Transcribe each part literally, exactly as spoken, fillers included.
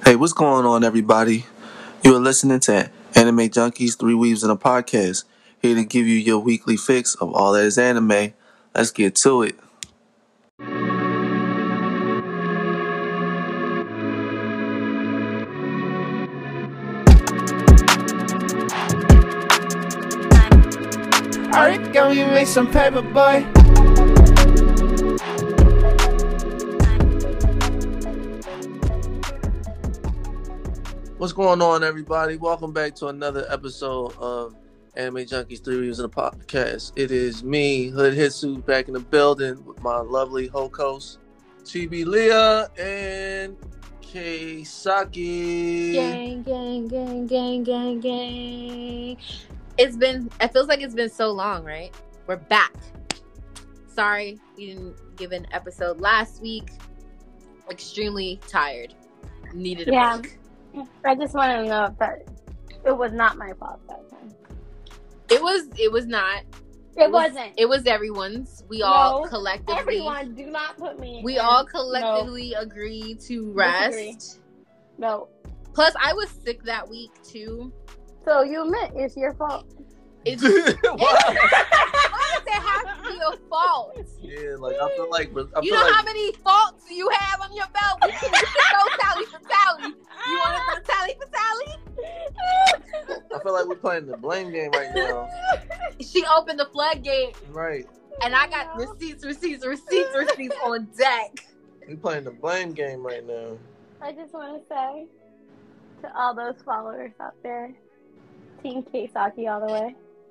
Hey, what's going on, everybody? You are listening to Anime Junkies, Three Weaves in a Podcast, here to give you your weekly fix of all that is anime. Let's get to it. Alright, go you make some paper, boy. What's going on, everybody? Welcome back to another episode of Anime Junkies, Three Weaves in a Podcast. It is me, Hood Hitsu, back in the building with my lovely co-host, Chibi Leah and Keisaki. Gang, gang, gang, gang, gang, gang. It's been, it feels like it's been so long, right? We're back. Sorry, we didn't give an episode last week. Extremely tired. Needed a Yeah. break. I just want to know if that it was not my fault that time. It was, it was not. It, was, wasn't. It was everyone's. We No, all collectively. Everyone, do not put me. We in. all collectively no. agreed to rest. Disagree. No. Plus, I was sick that week too. So you admit it's your fault. It's why does it have to be a fault? Yeah, like I feel like I you feel know like, how many faults you have on your belt. You can, you can go tally for tally. You want to go tally for tally? I feel like we're playing the blame game right now. She opened the floodgate, Right. and I got receipts, receipts, receipts, receipts on deck. We playing the blame game right now. I just want to say to all those followers out there, Team Keisaki all the way.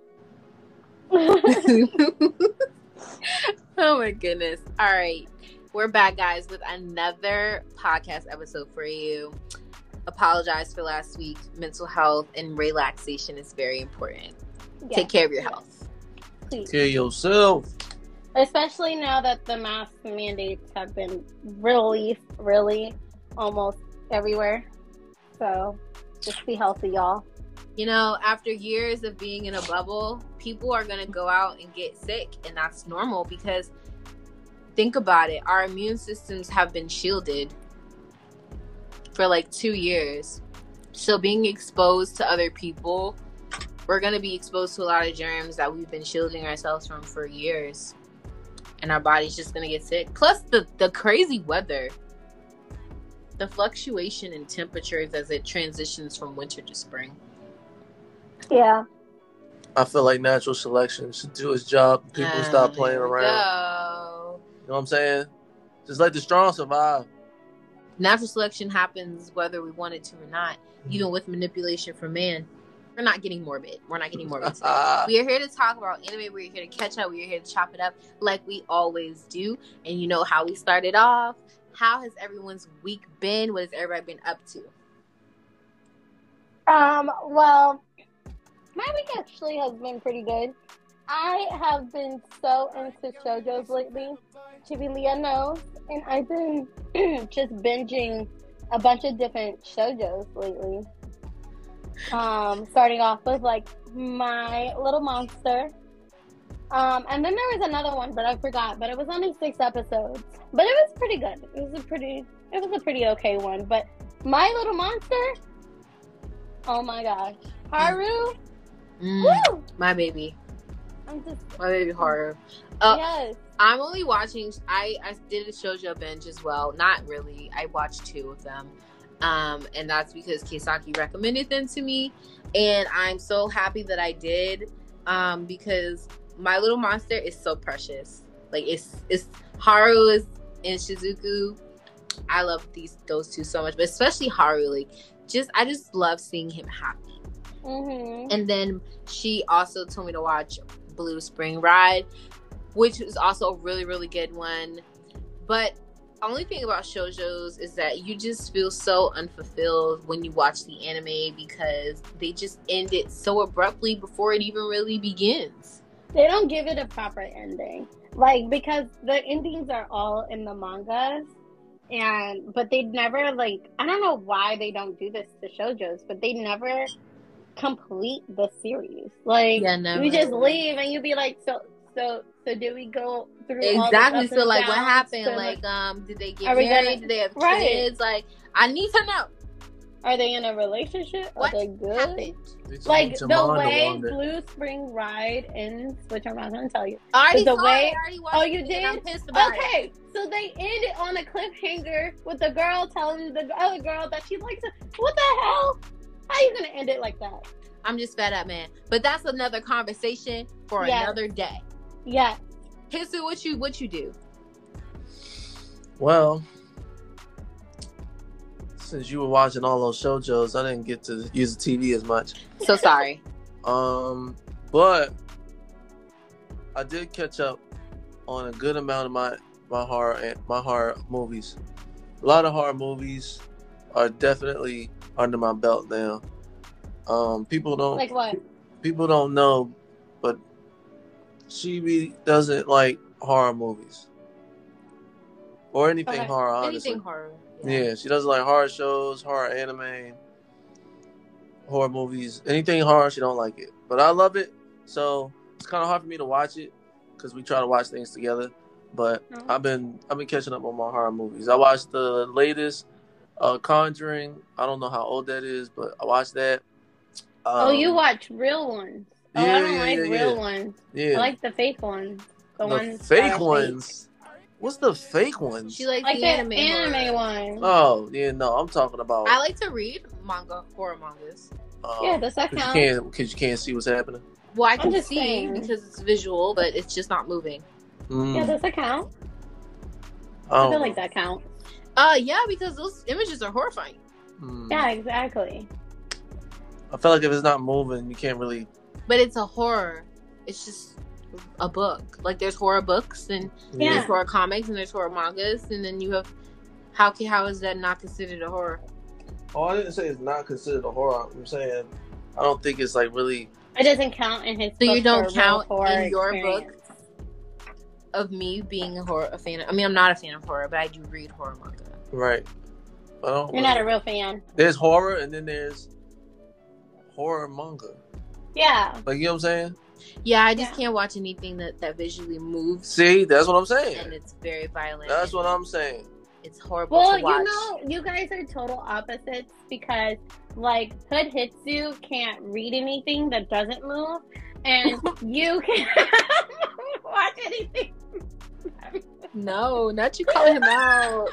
Oh my goodness. All right. We're back, guys, with another podcast episode for you. Apologize for last week. Mental health and relaxation is very important. Yeah. Take care of your health. Please. Kill yourself. Especially now that the mask mandates have been released, really, almost everywhere. So, just be healthy, y'all. You know, after years of being in a bubble, people are going to go out and get sick, and that's normal because think about it. Our immune systems have been shielded for like two years. So being exposed to other people, we're going to be exposed to a lot of germs that we've been shielding ourselves from for years. And our body's just going to get sick. Plus the, the crazy weather. The fluctuation in temperatures as it transitions from winter to spring. Yeah. I feel like natural selection should do its job. People Ah, stop playing there we around. go. You know what I'm saying? Just let the strong survive. Natural selection happens whether we want it to or not, even with manipulation from man. We're not getting morbid. We're not getting morbid today. We are here to talk about anime. We're here to catch up. We're here to chop it up like we always do. And you know how we started off. How has everyone's week been? What has everybody been up to? Um, well, my week actually has been pretty good. I have been so into shoujos lately. Chibi Leah knows. And I've been just binging a bunch of different shoujos lately. Um, starting off with, like, My Little Monster. Um, and then there was another one, but I forgot. But it was only six episodes. But it was pretty good. It was a pretty, it was a pretty okay one. But My Little Monster, oh my gosh. Haru, Mm, woo! my baby. I'm just, My baby horror. Uh, yes. I'm only watching, I, I did a shoujo binge as well. Not really. I watched two of them. Um, and that's because Keisaki recommended them to me. And I'm so happy that I did. Um, because My Little Monster is so precious. Like, it's, it's Haru is and Shizuku. I love these, those two so much. But especially Haru. Like, just, I just love seeing him happy. Mm-hmm. And then she also told me to watch Blue Spring Ride, which is also a really, really good one. But only thing about shoujos is that you just feel so unfulfilled when you watch the anime because they just end it so abruptly before it even really begins. They don't give it a proper ending. Like, because the endings are all in the mangas. And, but they never, like, I don't know why they don't do this to shoujos, but they never complete the series. Like, Yeah, never. you just leave and you be like, so, so, so did we go through all Exactly. this up So, and like, what downs happened? to, Like, um, did they get Are we married? gonna- Did they have Right. kids? Like, I need to know. Are they in a relationship? What Are they good? happened? Like Your the mind way wander. Blue Spring Ride ends, which I'm not going to tell you. I already The saw way- it. I already watched Oh, you it, did? and I'm pissed about it. Okay, so they end it on a cliffhanger with the girl telling the other girl that she likes it. What the hell? How you gonna end it like that? I'm just fed up, man. But that's another conversation for Yes. another day. Yeah. Hisu, what you what you do? Well, since you were watching all those shoujos, I didn't get to use the T V as much. So sorry. Um, but I did catch up on a good amount of my my horror my horror movies. A lot of horror movies are definitely under my belt now. Um, people don't Like what? people don't know, but Chibi doesn't like horror movies or anything Okay. horror. Honestly, Anything horror. yeah, she doesn't like horror shows, horror anime, horror movies. Anything horror, she don't like it. But I love it, so it's kind of hard for me to watch it because we try to watch things together. But Mhm. I've been I've been catching up on my horror movies. I watched the latest uh, Conjuring. I don't know how old that is, but I watched that. Um, Oh, you watch real ones. Oh, yeah, I don't yeah, like yeah, real yeah. ones. Yeah, I like the fake ones. The, the ones that fake are ones. What's the fake ones? She likes Like the the anime, anime, horror. one. Oh yeah, no, I'm talking about. I like to read manga, horror mangas. uh, Yeah, does that Cause you count? can't because you can't see what's happening. Well, I I'm can just see saying. because it's visual, but it's just not moving. Mm, Yeah, does that count? I I don't feel know. like that counts. Uh, yeah, because those images are horrifying. Mm. Yeah, exactly. I feel like if it's not moving, you can't really. But it's a horror. It's just a book. Like there's horror books and Yeah. there's horror comics and there's horror mangas, and then you have how can how is that not considered a horror? Oh, I didn't say it's not considered a horror. I'm saying I don't think it's like really. It doesn't count in his. So you book don't for a real count horror in your experience. Of me being a horror a fan. Of, I mean, I'm not a fan of horror, but I do read horror manga. Right. I don't. You're not a real fan. There's horror and then there's horror manga. Yeah. Like, you know what I'm saying? Yeah, I just Yeah. can't watch anything that that visually moves See, that's what I'm and saying. it's very violent. That's and what I'm saying. It's horrible Well, to watch. you know, you guys are total opposites because, like, Hood Hitsu can't read anything that doesn't move, and you can watch anything. No, not you calling him out.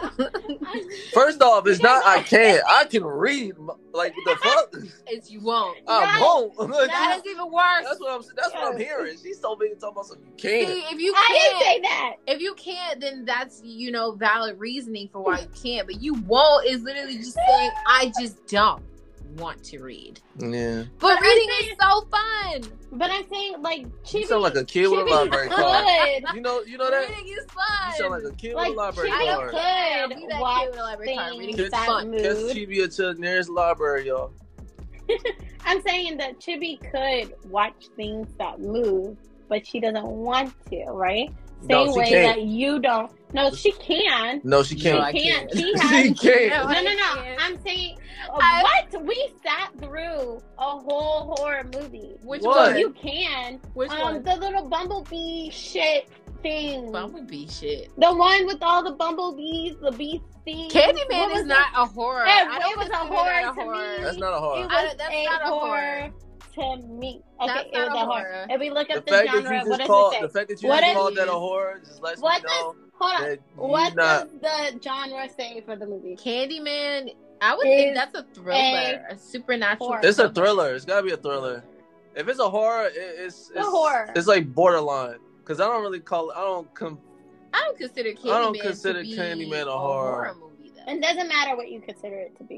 First off, it's not I can't. I can read. Like, the fuck? It's you won't. I Right. won't. That is even worse. That's what I'm. That's what I'm hearing. She's so big talking about something you can't. See, if you I can't, didn't say that. if you can't, then that's you know valid reasoning for why you can't. But you won't is literally just saying I just don't want to read. Yeah. But, But I'm reading saying- is so fun. But I'm saying, like, Chibi. You sound like a kid with a Chibi library card. could. You know, you know that? Reading is You fun. sound like a kid Like, with a library Chibi card. could Yeah, be that watch kid with a library card. Reading things is that fun. move. Catch Chibi to the nearest library, y'all. I'm saying that Chibi could watch things that move, but she doesn't want to, right? Same No, she way can't. that you don't. No, she can. No, she No, can't. I She can't. can't. She She has. can't. No, no, no. can't. I'm saying, uh, I- what? We sat through a whole horror movie. Which What? one? You can. Which um, one? The little bumblebee shit thing. Bumblebee shit. The one with all the bumblebees, the bee things. What Candyman was is not a horror. Yeah, I don't it was a consider horror that a to horror. me. That's not a It horror. was I don't- that's a not a horror to me. Okay, That's it not was a a horror. horror. If we look The up the, fact that genre, you what just does called it the say? fact that you What just is- called that a horror just lets What me know Hold on. that What you not. does the genre say for the movie? Candyman, I would Is think that's a thriller, a, supernatural. horror. It's a thriller. It's gotta be a thriller. If it's a horror, it, it's a it's horror. It's like borderline because I don't really call it. I don't. Com- I don't consider Candyman. I don't consider to be Candyman a a horror. movie. Then. It doesn't matter what you consider it to be.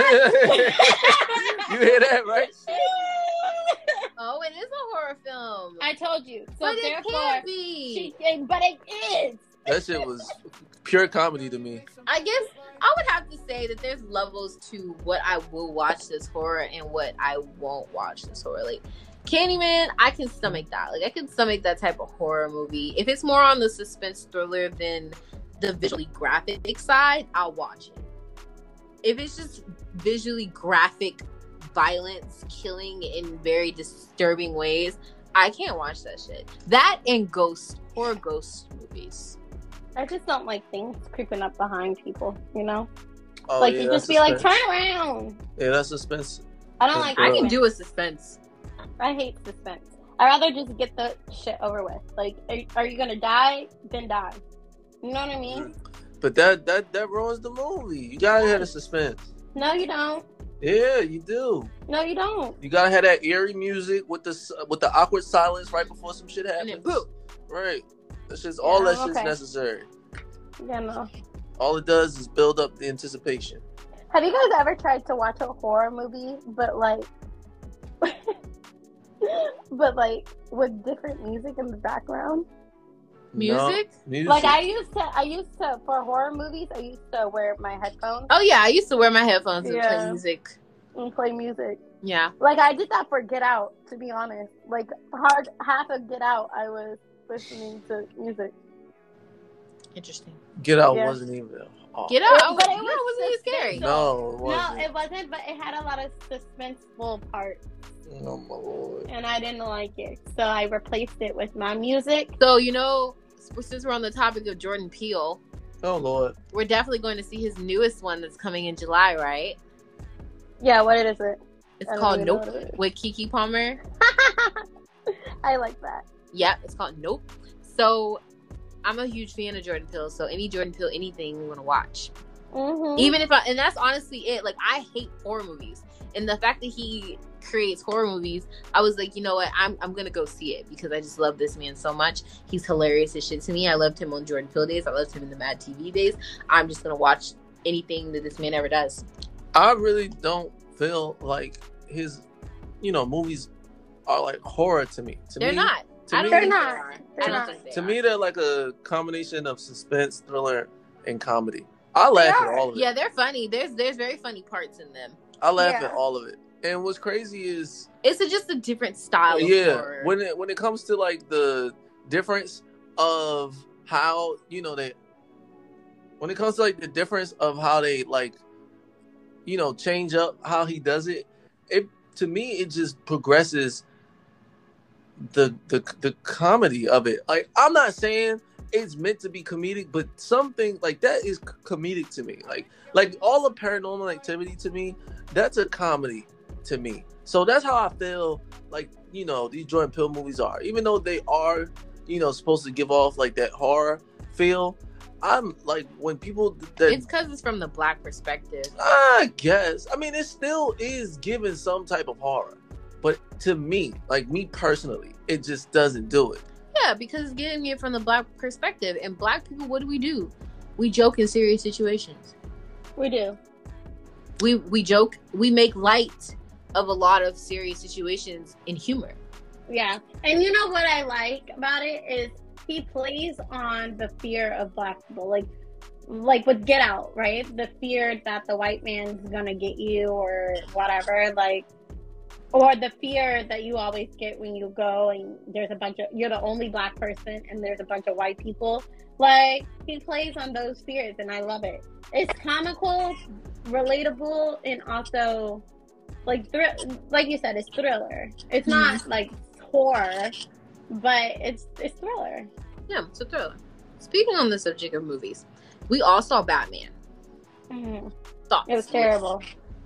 You hear that, right? Oh, it is a horror film. I told you. So but it therefore, can't be. she, but it is. That shit was pure comedy to me. I guess I would have to say that there's levels to what I will watch this horror and what I won't watch this horror. Like Candyman, I can stomach that. Like I can stomach that type of horror movie. If it's more on the suspense thriller than the visually graphic side, I'll watch it. If it's just visually graphic violence, killing in very disturbing ways, I can't watch that shit. That and ghost horror ghost movies. I just don't like things creeping up behind people, you know? Oh, like yeah, you that's just be like, suspense. turn around. Yeah, that's suspense. I don't like. I I can can suspense. do a suspense. I hate suspense. I'd rather just get the shit over with. Like, are, are you gonna die? Then die. You know what I mean? But that that that ruins the movie. You gotta have the suspense. No, you don't. Yeah, you do. No, you don't. You gotta have that eerie music with the s- with the awkward silence right before some shit And happens. then boom. Right. That's just all Yeah, that shit's okay. necessary. Yeah, no. All it does is build up the anticipation. Have you guys ever tried to watch a horror movie, but like, but like with different music in the background? Music? No, music. Like I used to, I used to for horror movies. I used to wear my headphones Oh yeah, I used to wear my headphones and Yeah. play music. and play music. Yeah. Like I did that for Get Out. To be honest, like hard half of Get Out, I was listening to music. Interesting. Get Out Yeah. wasn't even. Oh, Get out. But it no, was it wasn't even scary. No, it No, wasn't. it wasn't. But it had a lot of suspenseful parts, Oh my lord. and I didn't like it. So I replaced it with my music. So, you know, since we're on the topic of Jordan Peele, Oh lord. we're definitely going to see his newest one that's coming in July, right? Yeah, what is it? It's I don't called even know Nope what it is. with Kiki Palmer. I like that. Yep, it's called Nope. So, I'm a huge fan of Jordan Peele, so any Jordan Peele anything we want to watch. Mm-hmm. Even if I, and that's honestly it. Like, I hate horror movies. And the fact that he creates horror movies, I was like, you know what? I'm I'm gonna go see it because I just love this man so much. He's hilarious as shit to me. I loved him on Jordan Peele days. I loved him in the Mad T V days. I'm just gonna watch anything that this man ever does. I really don't feel like his, you know, movies are like horror to me. To They're me, not. To I don't me, They're think not. they are. They're I don't not. think they to are. me, they're like a combination of suspense, thriller, and comedy. I laugh They at are. all of it. Yeah, they're funny. There's there's very funny parts in them. I laugh Yeah. at all of it. And what's crazy is, It's a, just a different style of yeah, horror. when it when it comes to like the difference of how, you know, they, when it comes to like the difference of how they like, you know, change up how he does it, it to me it just progresses the the the comedy of it. Like, I'm not saying it's meant to be comedic, but something like that is c- comedic to me. Like like all of Paranormal Activity to me, that's a comedy to me. So that's how I feel like, you know, these Jordan Peele movies are. Even though they are, you know, supposed to give off like that horror feel, I'm like, when people that It's because it's from the black perspective. I guess. I mean, it still is giving some type of horror. But to me, like me personally, it just doesn't do it. Yeah, because it's getting it from the black perspective. And black people, what do we do? We joke in serious situations. We do. We we joke. We make light of a lot of serious situations in humor. Yeah. And you know what I like about it is he plays on the fear of black people. Like like with Get Out, right? The fear that the white man's gonna get you or whatever, like, or the fear that you always get when you go and there's a bunch of, you're the only black person and there's a bunch of white people. Like, he plays on those fears and I love it. It's comical, relatable, and also like thr- like you said, it's thriller. It's not like horror, but it's it's thriller. Yeah, it's a thriller. Speaking on the subject of movies, we all saw Batman. Mhm. Thoughts? It was terrible.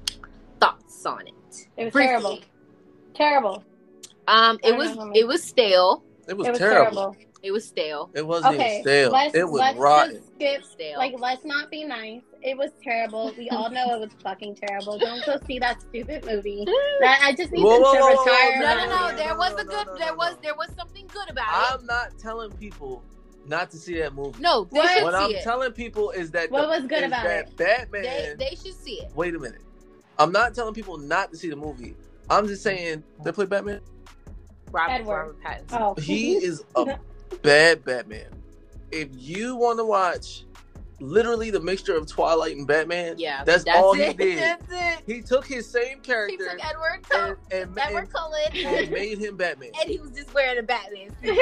Thoughts on it? It was Briefly. terrible. Terrible. Um, I it don't was know. it was stale. It was, It was terrible. terrible. It was stale. It wasn't Okay, even stale. let's It was let's rotten. just skip. Stale. Like, let's not be nice. It was terrible. We all know it was fucking terrible. Don't go see that stupid movie. That I just need Whoa, them whoa, to whoa, whoa, retire. no, no, that. no. There was a no, good. no, no, There no, was no. there was something good about it. I'm not telling people not to see that movie. No, they What? should What see I'm it. telling people is that What the, was good is about that it? Batman. They they should see it. Wait a minute. I'm not telling people not to see the movie. I'm just saying they play Batman. Robert, Edward. Robert Pattinson. Oh, He is a bad Batman. If you want to watch literally the mixture of Twilight and Batman, Yeah, that's, all it. he did. That's it. He took his same He character took Edward and, Cullen, and, Edward and, Cullen, and made him Batman. and he was just wearing a Batman suit.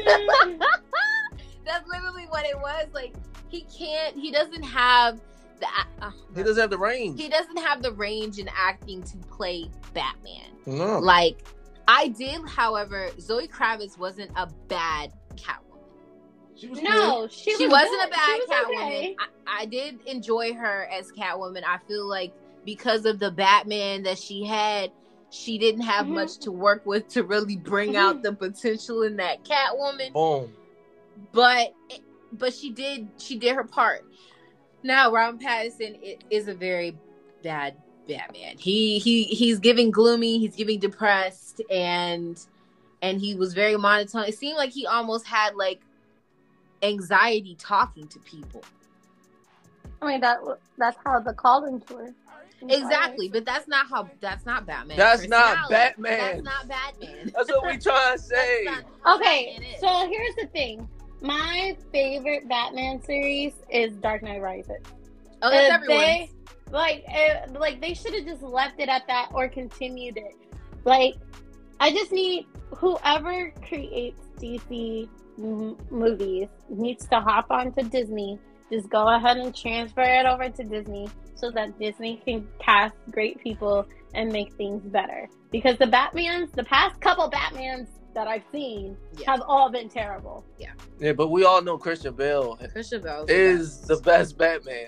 That's literally what it was. Like, he can't. He doesn't have the. Uh, He doesn't have the range. he doesn't have the range in acting to play Batman. No. Like, I did, however, Zoe Kravitz wasn't a bad Catwoman. She was No, she, She was wasn't good. a bad She was Catwoman. okay. I, I did enjoy her as Catwoman. I feel like because of the Batman that she had, she didn't have Mhm. much to work with to really bring out the potential in that Catwoman. Boom. But but she did she did her part. Now Robert Pattinson is a very bad Batman. He he he's giving gloomy. He's giving depressed, and and he was very monotone. It seemed like he almost had like anxiety talking to people. I mean, that that's how the Collins were. Exactly, but that's not how. That's not Batman. That's not Personality. Batman. That's not Batman. That's what we trying to say. That's not how Okay, Batman is. so here's the thing. My favorite Batman series is Dark Knight Rises. oh, that's If everyone's. they, like, eh, like they should have just left it at that or continued it. Like, I just need whoever creates D C m- movies needs to hop onto Disney. Just go ahead and transfer it over to Disney so that Disney can cast great people and make things better. Because the Batmans, the past couple Batmans that I've seen, Yeah. have all been terrible. Yeah, but we all know Christian Bale Christian Bale is the best Batman.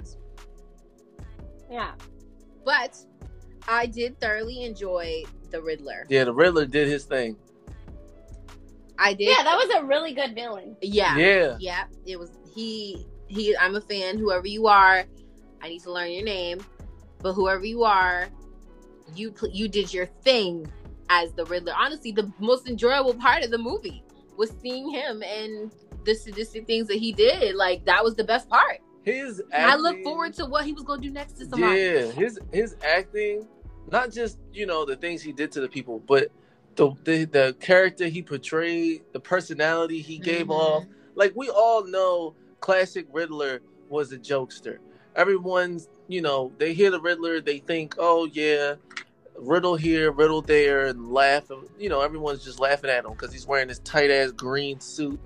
Yeah. But I did thoroughly enjoy the Riddler. Yeah, the Riddler did his thing. I did. Yeah, that was a really good villain. Yeah. Yeah. Yeah. It was he. He. I'm a fan. Whoever you are, I need to learn your name. But whoever you are, you pl- you did your thing as the Riddler. Honestly, the most enjoyable part of the movie was seeing him and the sadistic things that he did. Like that was the best part. His acting, I look forward to what he was going to do next to somebody. Yeah, his his acting, not just you know the things he did to the people, but the the, the character he portrayed, the personality he gave Mhm. off. Like we all know, classic Riddler was a jokester. Everyone's you know they hear the Riddler, they think, oh yeah, Riddle here, Riddle there, and laugh. You know, everyone's just laughing at him because he's wearing this tight ass green suit.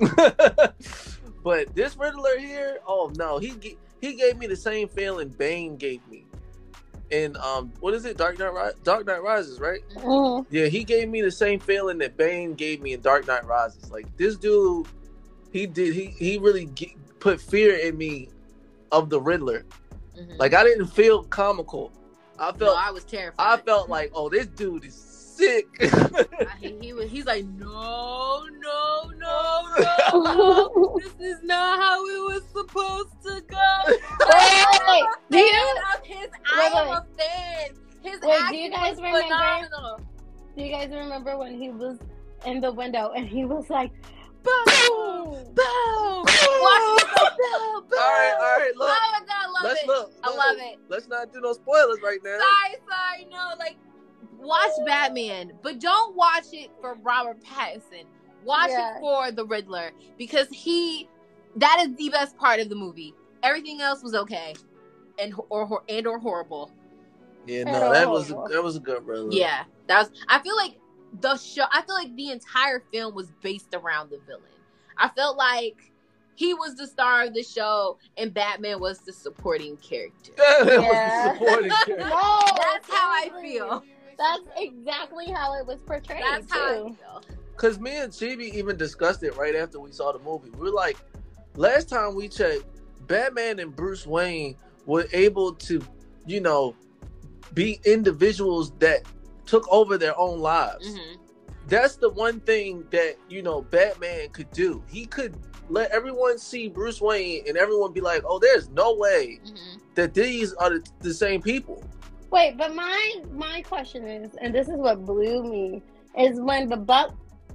But this Riddler here, oh no, he g- he gave me the same feeling Bane gave me. In um, what is it, Dark Knight Ri- Dark Knight Rises, right? Mm-hmm. Yeah, he gave me the same feeling that Bane gave me in Dark Knight Rises. Like this dude, he did he he really g- put fear in me of the Riddler. Mhm. Like I didn't feel comical. I no, felt I was I terrified. felt like, oh, this dude is sick. he, he was. He's like, no, no, no, no, no. This is not how it was supposed to go. Wait, wait, do you Of his, Wait, I am wait. a fan. His Wait, do acting you guys was remember- phenomenal. do you guys remember when he was in the window and he was like, Boom, boom? boom. Watch it go boom, boom. all right, all right, look. Oh my god, I love Let's it. look. I love it. Let's not do no spoilers right now. Sorry, sorry, no, like watch Batman, but don't watch it for Robert Pattinson. Watch Yeah. it for the Riddler because he that is the best part of the movie. Everything else was okay and or and or horrible. Yeah, I no, don't that know. was a, that was a good Riddler. Yeah, that was. I feel like the show. I feel like the entire film was based around the villain. I felt like he was the star of the show and Batman was the supporting character. that Yeah. was the supporting character. No, That's how I seriously. feel. That's exactly how it was portrayed. That's how I too. feel. Cause me and Chibi even discussed it right after we saw the movie. We were like, last time we checked, Batman and Bruce Wayne were able to, you know, be individuals that took over their own lives. Mhm. That's the one thing that, you know, Batman could do. He could let everyone see Bruce Wayne and everyone be like, oh, there's no way Mhm. that these are the, the same people. Wait, but my my question is, and this is what blew me, is when the buck.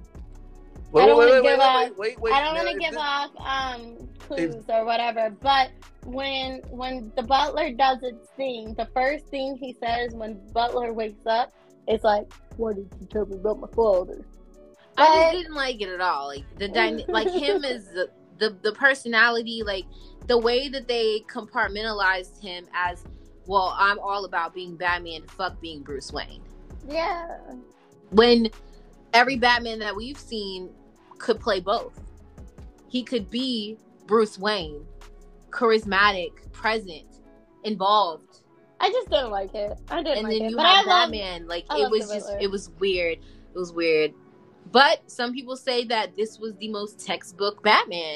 Wait, I don't wait, wanna wait, wait, give wait, off- wait, wait, wait. I don't Now, want to if give this- off um, clues or whatever, but when when the butler does its thing, the first thing he says when Butler wakes up is like, "What did you tell me about my father?" I But- just didn't like it at all. Like the dyna- like him as the, the the personality, like the way that they compartmentalized him as, well, I'm all about being Batman, fuck being Bruce Wayne. Yeah. When every Batman that we've seen could play both. He could be Bruce Wayne, charismatic, present, involved. I just didn't like it. I didn't And like then it. you But have I love, Batman. Like I it love was the just Riddler. it was weird. It was weird. But some people say that this was the most textbook Batman.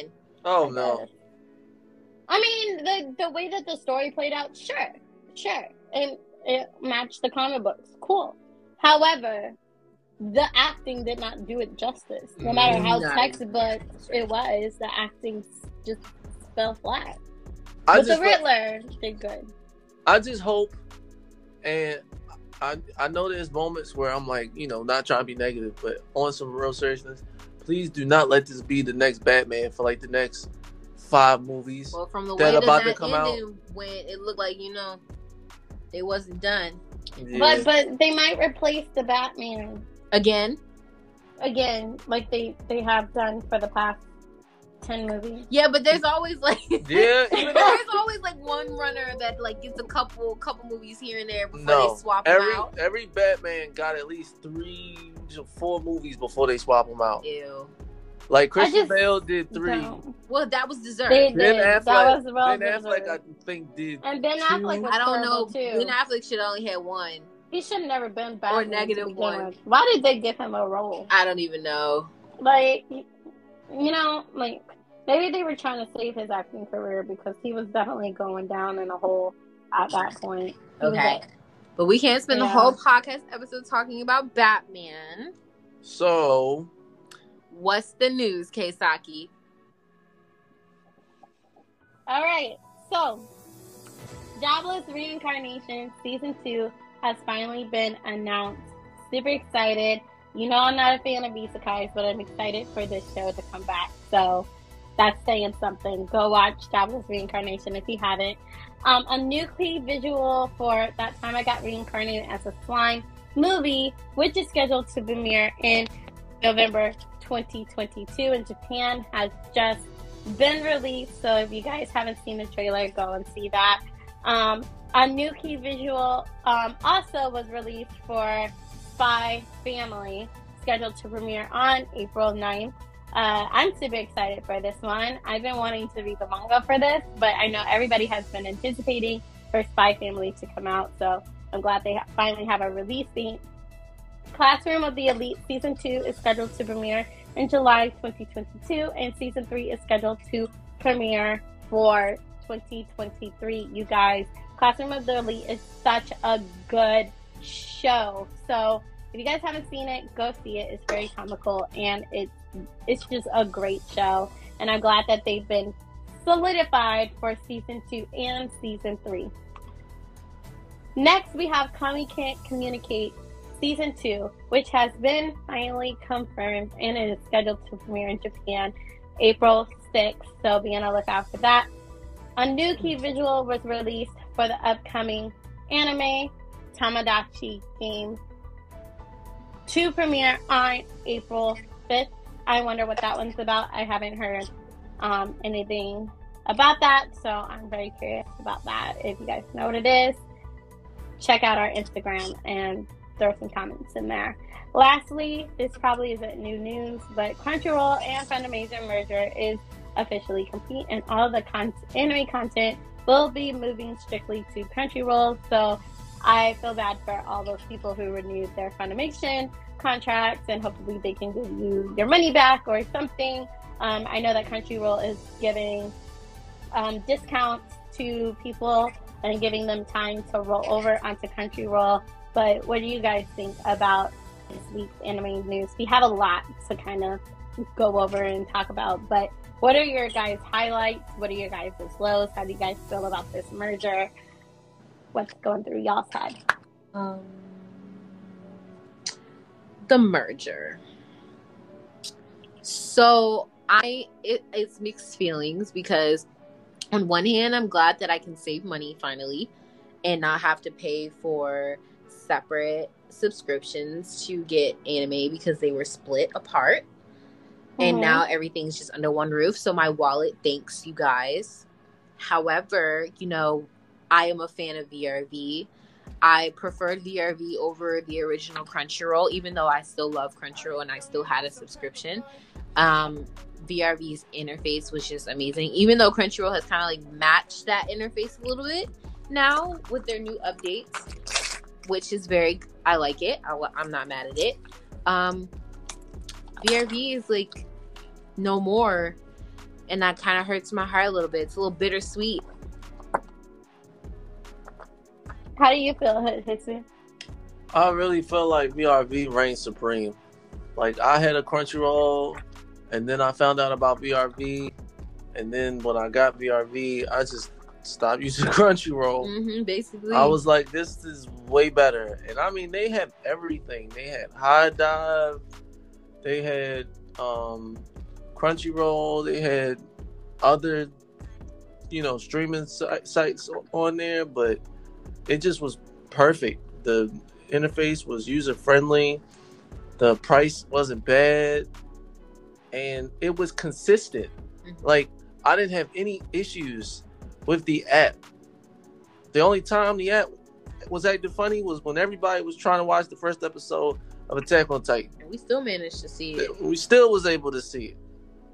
Oh I no. guess. I mean, the the way that the story played out, sure, sure, and it matched the comic books. Cool. However, the acting did not do it justice. No matter how Not textbook it was, the acting just fell flat. I But just the Riddler did good. I just hope, and I I know there's moments where I'm like, you know, not trying to be negative, but on some real seriousness, please do not let this be the next Batman for like the next five movies. Well, from the that way that about to that come ended went, it looked like, you know, they wasn't done. Yeah. But but they might replace the Batman Again? again, like they they have done for the past ten movies. Yeah, but there's always like Yeah, even though- there's always like one runner that like gets a couple couple movies here and there before no, they swap every them out. every Batman got at least three to four movies before they swap them out. Ew. Like Christian just Bale did three. don't. Well, that was deserved. They Ben did. Affleck, That was well Ben Affleck, I deserved. think did. And Ben two. Affleck was I don't know. terrible, too. Ben Affleck should only had one. He should have never been Batman. to negative begin one. with. Why did they give him a role? I don't even know. Like, you know, like maybe they were trying to save his acting career because he was definitely going down in a hole at that point. He was Okay. like, But we can't spend the Yeah. whole podcast episode talking about Batman. So What's the news, Keisaki? all right, so Jobless Reincarnation Season two has finally been announced. Super excited. You know I'm not a fan of isekais, but I'm excited for this show to come back. So that's saying something. Go watch Jobless Reincarnation if you haven't. Um, a new key visual for That Time I Got Reincarnated as a Slime movie, which is scheduled to premiere in November twenty twenty-two in Japan, has just been released. So if you guys haven't seen the trailer, go and see that. Um, a new key visual um, also was released for Spy Family, scheduled to premiere on April ninth. Uh, I'm super excited for this one. I've been wanting to read the manga for this, but I know everybody has been anticipating for Spy Family to come out, so I'm glad they ha- finally have a release date. Classroom of the Elite Season two is scheduled to premiere in July twenty twenty-two, and Season three is scheduled to premiere for twenty twenty-three. You guys, Classroom of the Elite is such a good show. So if you guys haven't seen it, go see it. It's very comical, and it's it's just a great show. And I'm glad that they've been solidified for Season two and Season three. Next, we have Kami Can't Communicate Season two, which has been finally confirmed, and it is scheduled to premiere in Japan April sixth, so be on the lookout for that. A new key visual was released for the upcoming anime Tamagotchi game to premiere on April fifth. I wonder what that one's about. I haven't heard um, anything about that, so I'm very curious about that. If you guys know what it is, check out our Instagram and throw some comments in there. Lastly, this probably isn't new news, but Crunchyroll and Funimation merger is officially complete, and all the con- anime content will be moving strictly to Crunchyroll. So I feel bad for all those people who renewed their Funimation contracts, and hopefully they can give you your money back or something. Um, I know that Crunchyroll is giving um, discounts to people and giving them time to roll over onto Crunchyroll. But what do you guys think about this week's anime news? We have a lot to kind of go over and talk about, but what are your guys' highlights? What are your guys' lows? How do you guys feel about this merger? What's going through y'all's head? Um, the merger. So I, it, it's mixed feelings because on one hand, I'm glad that I can save money finally and not have to pay for separate subscriptions to get anime because they were split apart. And Mhm. now everything's just under one roof. So my wallet thanks you guys. However, you know, I am a fan of V R V. I preferred V R V over the original Crunchyroll, even though I still love Crunchyroll and I still had a subscription. Um, V R V's interface was just amazing. Even though Crunchyroll has kind of like matched that interface a little bit now with their new updates, which is very, I like it. I, I'm not mad at it. Um, V R V is like no more. and that kind of hurts my heart a little bit. It's a little bittersweet. How do you feel, Hitsu? I really feel like V R V reigns supreme. Like, I had a Crunchyroll, and then I found out about V R V, and then when I got V R V, I just stopped using Crunchyroll. Mm-hmm, basically. I was like, this is way better. And I mean, they had everything. They had High Dive, they had um, Crunchyroll, they had other, you know, streaming si- sites on there, but it just was perfect. The interface was user friendly. The price wasn't bad, and it was consistent. Mm-hmm. Like, I didn't have any issues with the app. The only time the app was acting funny was when everybody was trying to watch the first episode of Attack on Titan. And we still managed to see it. We still was able to see it.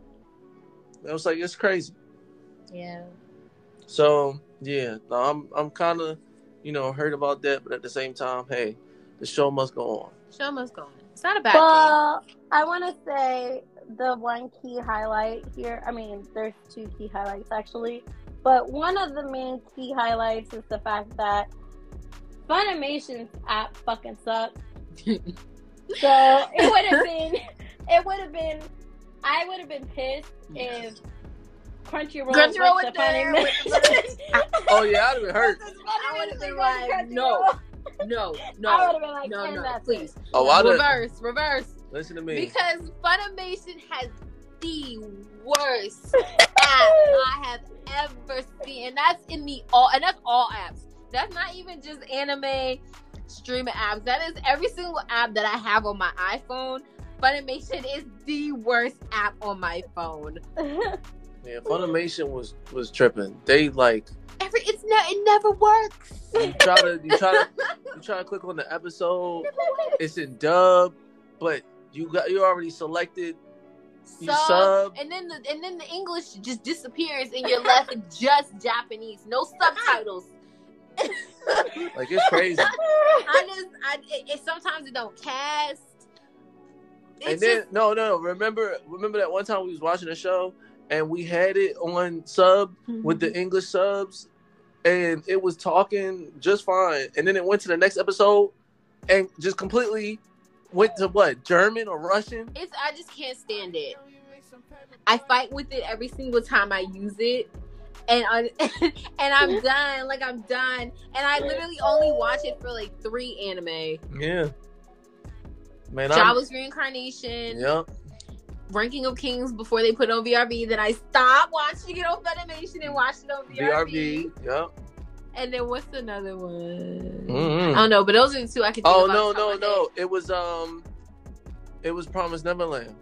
I was like, it's crazy. Yeah. So yeah, no, I'm I'm kind of, you know, hurt about that, but at the same time, hey, the show must go on. Show must go on. It's not a bad well, thing. I want to say the one key highlight here. I mean, there's two key highlights actually, but one of the main key highlights is the fact that Funimation's app fucking sucks. So it would have been, it would have been, I would have been pissed if Crunchyroll, Crunchyroll was was there. Oh yeah, I'd have been hurt. I would have been like, no, no, no, I would have been like, no, and no, that's please. it. Oh, I reverse, reverse. Listen to me. Because Funimation has the worst app I have ever seen, and that's in the all, and that's all apps. That's not even just anime streaming apps. That is every single app that I have on my iPhone. Funimation is the worst app on my phone. Yeah, Funimation was was tripping. They like every it's not it never works. You try to you try to you try to click on the episode. It's in dub, but you got you already selected. You sub, sub, and then the and then the English just disappears, and you're left with just Japanese, no subtitles. Like, it's crazy. I just I it, it sometimes it don't cast. It's and then just, no no no remember remember that one time we was watching a show and we had it on sub mm-hmm. with the English subs, and it was talking just fine, and then it went to the next episode and just completely went to what, German or Russian? It's I just can't stand it. I fight with it every single time I use it, and I, and I'm done. Like I'm done, and I literally only watch it for like three anime. Yeah, man. Java's Reincarnation. Yep. Ranking of Kings before they put it on V R V. Then I stopped watching it on Funimation and watched it on V R V. V R V. Yep. And then what's another one? Mm-hmm. I don't know, but those are the two I could think Oh, about. no, no, no. It was, um, it was Promised Neverland.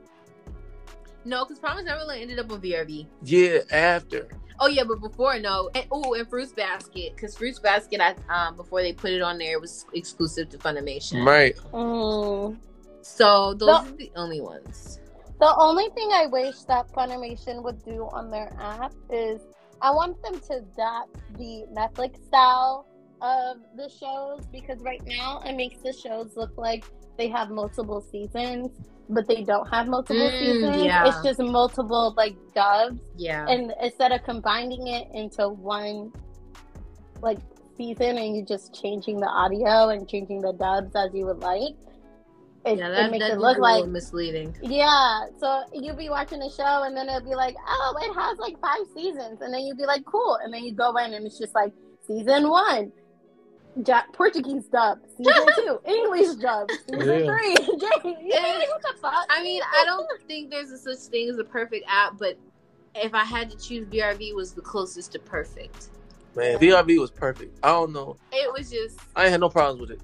No, because Promised Neverland ended up on V R V. Yeah, after. Oh, yeah, but before, no. And, oh, and Fruits Basket. Because Fruits Basket, I um, before they put it on there, it was exclusive to Funimation. Right. Mm. So, those The- are the only ones. The only thing I wish that Funimation would do on their app is I want them to adapt the Netflix style of the shows, because right now it makes the shows look like they have multiple seasons, but they don't have multiple Mm, seasons. yeah. It's just multiple like dubs, Yeah. and instead of combining it into one like season and you just changing the audio and changing the dubs as you would like, it, yeah, that, it makes that it look a like little misleading. yeah, so you'll be watching a show and then it'll be like, oh, it has like five seasons, and then you'll be like, cool, and then you go in and it's just like season one, ja- Portuguese dub, season two, English dub, season Yeah. three. Yeah, what the fuck? I mean, I don't think there's a such thing as a perfect app, but if I had to choose, V R V was the closest to perfect. Man, V R V was perfect. I don't know. It was just, I ain't had no problems with it.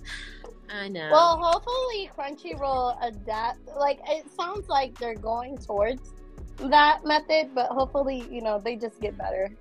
I know. Well, hopefully Crunchyroll adapt. Like, it sounds like they're going towards that method, but hopefully, you know, they just get better.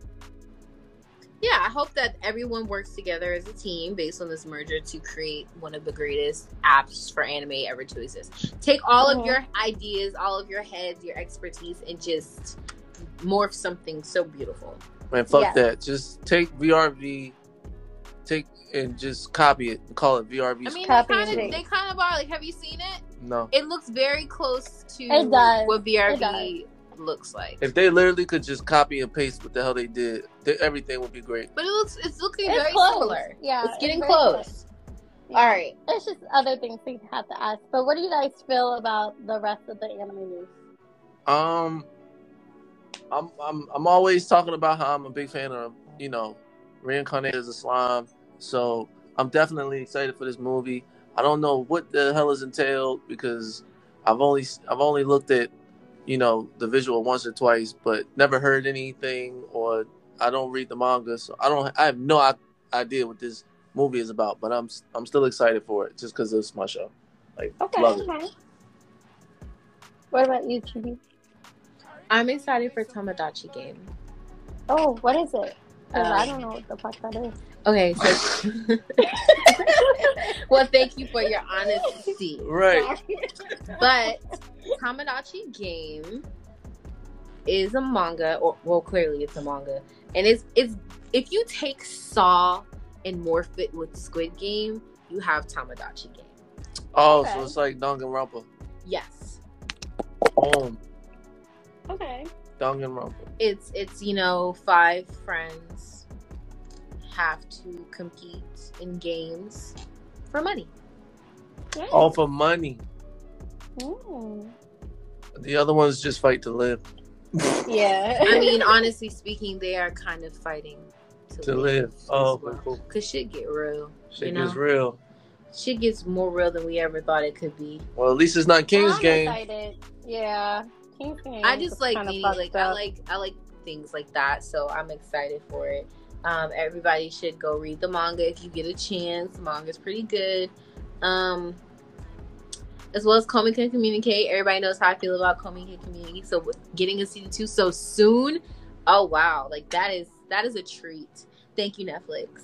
Yeah, I hope that everyone works together as a team based on this merger to create one of the greatest apps for anime ever to exist. Take all Mhm. of your ideas, all of your heads, your expertise, and just morph something so beautiful. Man, fuck Yeah. that. Just take V R V, take and just copy it and call it V R V. I mean, they Copy kind and of paste. they kind of are. Like, have you seen it? no. It looks very close to It does. what V R It V looks like. If they literally could just copy and paste what the hell they did, they, everything would be great. But it looks, it's looking It's very close. similar. Yeah, it's getting it's very close. close. All right. There's just other things we have to ask. But what do you guys feel about the rest of the anime news? Um, I'm I'm I'm always talking about how I'm a big fan of, you know, reincarnated as a slime. So I'm definitely excited for this movie. I don't know what the hell is entailed because I've only I've only looked at, you know, the visual once or twice, but never heard anything, or I don't read the manga, so I don't I have no idea what this movie is about. But I'm I'm still excited for it just because it's my show. Like, Okay, love it. okay. What about you, Chibi? I'm excited for Tomodachi Game. Oh, what is it? 'Cause Um, I don't know what the fuck that is. Okay, so well, thank you for your honesty. Right. But Tomodachi Game is a manga, or well, clearly it's a manga, and it's it's if you take Saw and morph it with Squid Game, you have Tomodachi Game. Oh, Okay. so it's like Danganronpa. Yes, Boom. Okay. Danganronpa. it's it's you know five friends have to compete in games for money. Nice. All for money. Mm. The other ones just fight to live. Yeah. I mean, honestly speaking, they are kind of fighting to, To live. Oh, as well. cool. Cause shit get real. Shit you know? gets real. Shit gets more real than we ever thought it could be. Well, at least it's not King's I'm Game. excited. Yeah. King's Game. I just is like kinda meaning, fucked like I up. like I like things like that, so I'm excited for it. Um, everybody should go read the manga if you get a chance. The manga's pretty good. Um, as well as Komi Can Communicate. Everybody knows how I feel about Komi Can Communicate. So with getting a season two so soon, oh wow, like that is that is a treat. Thank you, Netflix.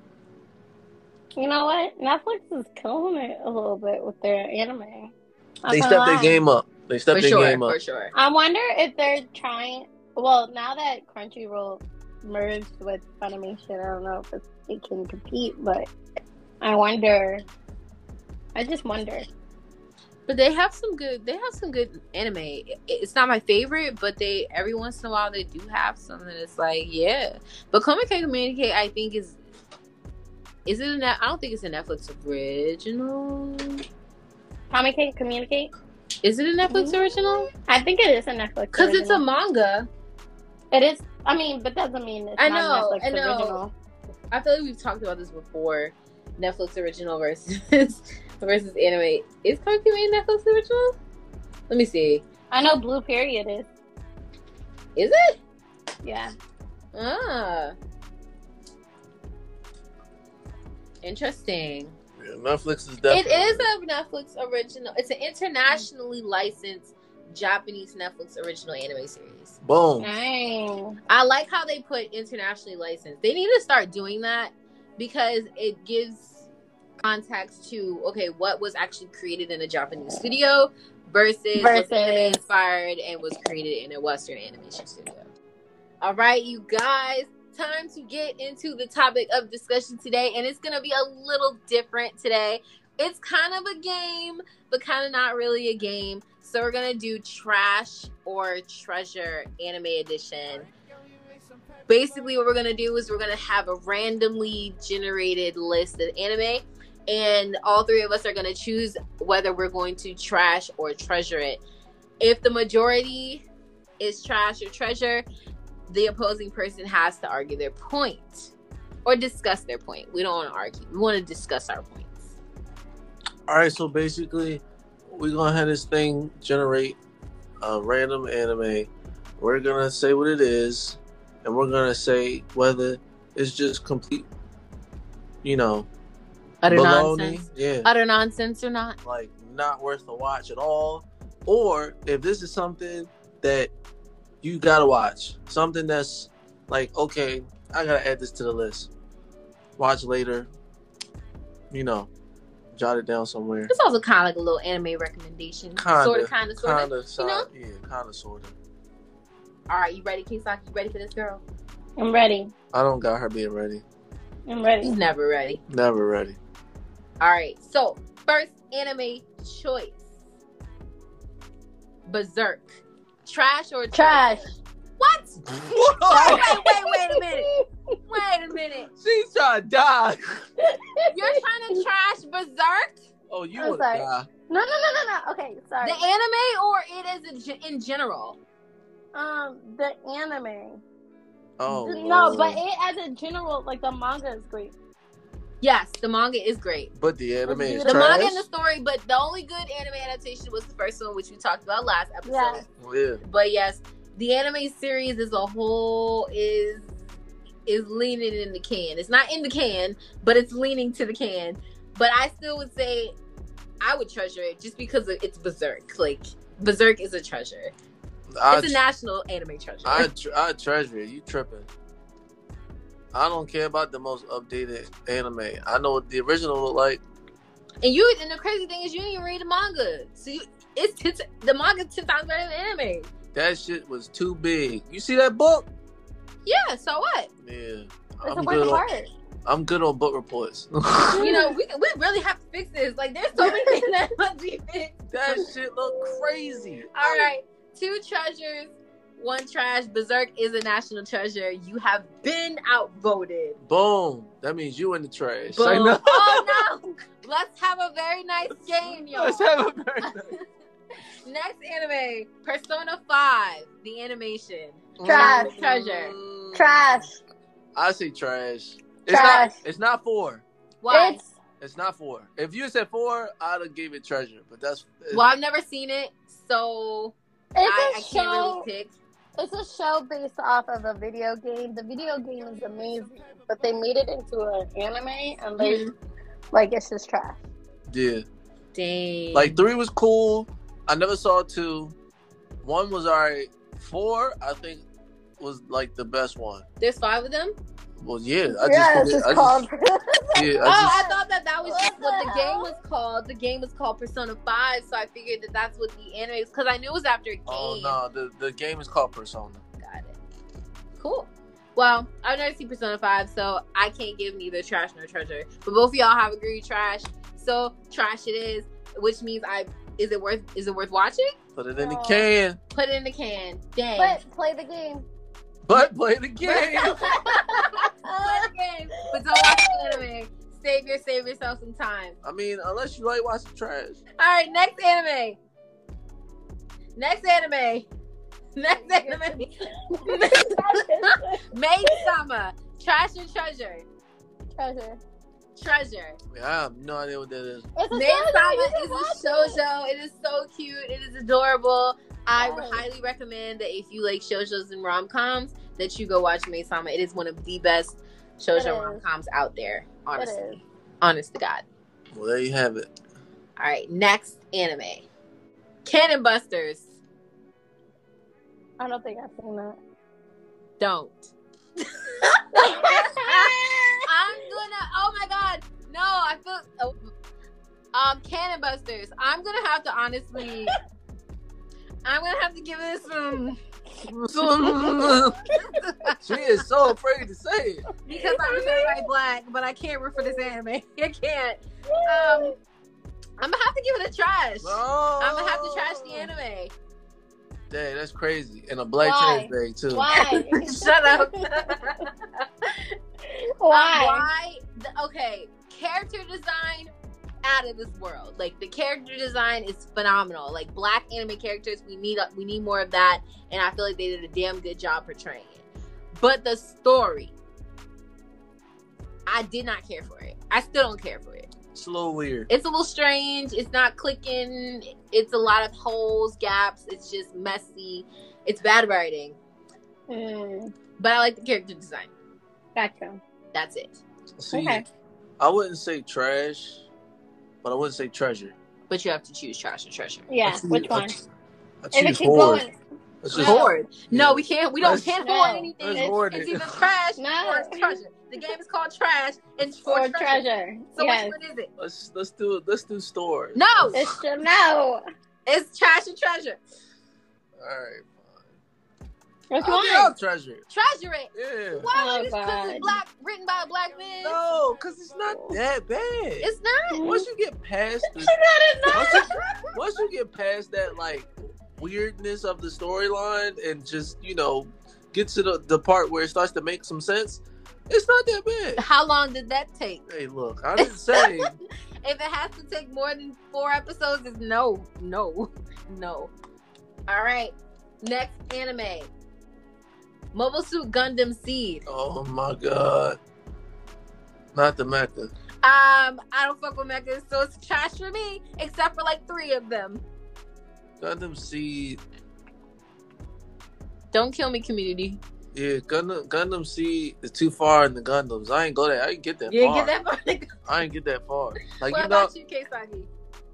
You know what? Netflix is killing it a little bit with their anime. Not They gonna stepped their lie. game up. They stepped For their sure, game up. for sure. I wonder if they're trying. Well, now that Crunchyroll merged with Funimation, I don't know if it's, it can compete, but I wonder. I just wonder. But they have some good. They have some good anime. It- It's not my favorite, but they every once in a while they do have something that's like yeah. But Komi Can Communicate, I think is is it? A Net, I don't think it's a Netflix original. Tommy can communicate. Is it a Netflix original? I think it is a Netflix. Because it's a original. manga. It is. I mean, but doesn't mean it's I not know, Netflix I know. original. I feel like we've talked about this before. Netflix original versus versus anime. Is Komi Can Communicate Netflix original? Let me see. I know Blue Period is. Is it? Yeah. Ah. Interesting. Yeah, Netflix is It definitely. is a Netflix original. It's an internationally licensed Japanese Netflix original anime series. Boom. Dang. I like how they put internationally licensed. They need to start doing that because it gives context to, okay, what was actually created in a Japanese studio versus, Versus- was anime inspired and was created in a Western animation studio. All right, you guys. Time to get into the topic of discussion today, and it's going to be a little different today. It's kind of a game, but kind of not really a game. So we're going to do Trash or Treasure Anime Edition. Basically, what we're going to do is we're going to have a randomly generated list of anime, and all three of us are going to choose whether we're going to trash or treasure it. If the majority is trash or treasure, the opposing person has to argue their point or discuss their point. We don't want to argue. We want to discuss our points. All right, so basically, we're gonna have this thing generate a random anime. We're gonna say what it is, and we're gonna say whether it's just complete, you know, Utter baloney, nonsense. yeah, Utter nonsense or not. like not worth a watch at all, or if this is something that you gotta watch, something that's like, okay, I gotta add this to the list. Watch later, you know, jot it down somewhere. It's also kind of like a little anime recommendation. Kinda, Sort of, kind of, sort of. Kinda, You know? yeah, kinda, sorta. All right, you ready, Kisaki? You ready for this, girl? I'm ready. I don't got her being ready. I'm ready. He's never ready. Never ready. All right, so first anime choice. Berserk. Trash or Trash. treasure? What? Whoa! Wait, wait, wait a minute. Wait a minute. She's trying to die. You're trying to trash Berserk? Oh, you I'm want to sorry. die? No, no, no, no, no. Okay, sorry. The anime or it is in, ge- in general? um, the anime. Oh, No, Lord. but it as a general, like the manga is great. Yes, the manga is great. But the anime is The trash. manga and the story, but the only good anime adaptation was the first one, which we talked about last episode. Yeah. Oh, yeah. But yes, the anime series as a whole is is leaning in the can. It's not in the can, but it's leaning to the can. But I still would say I would treasure it just because of, it's Berserk. Like Berserk is a treasure. I, It's a national anime treasure. I, tre- I treasure it. You tripping. I don't care about the most updated anime. I know what the original look like. and you and the crazy thing is you didn't even read the manga. So you, it's, it's the manga ten times better than the anime. That shit was too big. You see that book? Yeah, so what? Yeah. It's I'm a good work of on, art. I'm good on book reports. You know, we we really have to fix this. Like, there's so many things that must be fixed. That shit look crazy. All right, two treasures, one trash. Berserk is a national treasure. You have been outvoted. Boom. That means you in the trash. Boom. Say no. Oh no! Let's have a very nice game, y'all. Let's have a very nice. Next anime, Persona five, the animation. Trash. Treasure. Mm, Trash. I say trash. It's Trash. not. It's not four. Why? It's It's not four. If you said four, I'd have gave it treasure. But that's. Well, I've never seen it, so it's I, a I can't show. really pick. It's a show based off of a video game. The video game is amazing, but they made it into an anime, and they Mhm. like it's just trash. Yeah. Dang. Like three was cool. I never saw two. One was alright. Four, I think, was like the best one. There's five of them. Well, yeah. I just. yeah, forget- it's just I called. just yeah. Oh, I just. I thought that that was just what the What the game hell? was called. The game was called Persona five, so I figured that that's what the anime is, because I knew it was after a game. Oh no, the the game is called Persona. Got it. Cool. Well, I've never seen Persona five, so I can't give neither trash nor treasure. But both of y'all have agreed trash, so trash it is, which means I is it worth is it worth watching? Put it in the No. can, Put it in the can. Dang. But play the game. but play the game. Play the game, but don't watch the anime. Save your save yourself some time. I mean, unless you like watching trash. All right, next anime. Next anime. Next anime. Maid Sama. Trash or treasure? Treasure. Treasure. Yeah, I have no idea what that is. It's a Maid shoujo, Sama you should is watch a shoujo. It is so cute. It is adorable. I Yes. highly recommend that if you like shoujos and rom coms, that you go watch Maid Sama. It is one of the best It shoujo is. rom coms out there. It is. Honestly, honest to God. Well, there you have it. All right, next anime, Cannon Busters. I don't think I've seen that. Don't. I'm gonna. Oh my god, no! I feel. Oh, um, Cannon Busters. I'm gonna have to honestly. I'm gonna have to give this some She is so afraid to say it. because I'm very white black, but I can't root for this anime. I can't. Um, I'm gonna have to give it a trash. No. I'm gonna have to trash the anime. Dang, that's crazy. And a black Why? trash bag too. Why? Shut up. Why? Um, why? The, okay, character design out of this world. Like the character design is phenomenal. Like black anime characters, we need we need more of that, and I feel like they did a damn good job portraying it. But the story, I did not care for it. I still don't care for it. It's a little weird. It's a little strange. It's not clicking. It's a lot of holes, gaps. It's just messy. It's bad writing. Mm, But I like the character design. gotcha. That's it. See, Okay. I wouldn't say trash, but I wouldn't say treasure. But you have to choose trash or treasure. I Yeah, choose- which I one? choose- I If it choose keeps hoard. going, Let's No. just- Hoard. No, Yeah. we can't. We don't Let's- can't No. hoard anything. Let's It's, hoard it's it. either trash No. or it's treasure. The game is called Trash and or or treasure. treasure. So Yes. which one is it? Let's let's do it. Let's do stores. No, It's just, no. it's trash and treasure. All right. Which I'll one? get out treasure. Treasure it. Yeah. Why? Oh, Because God. it's black, written by a black man. No, because it's not that bad. It's not. Once you get past the, Not once, enough. you, once you get past that, like weirdness of the storyline and just, you know, get to the, the part where it starts to make some sense, it's not that bad. How long did that take? Hey, look, I didn't say. If it has to take more than four episodes, it's no, no, no. All right, next anime. Mobile Suit Gundam Seed. Oh my god. Not the Mecha. Um, I don't fuck with mechas, so it's trash for me, except for like three of them. Gundam Seed. Don't kill me, community. Yeah, Gundam Gundam Seed is too far in the Gundams. I ain't go there. I ain't get that You far. didn't get that far? I ain't get that far. Like, What you know, about you, Keisagi?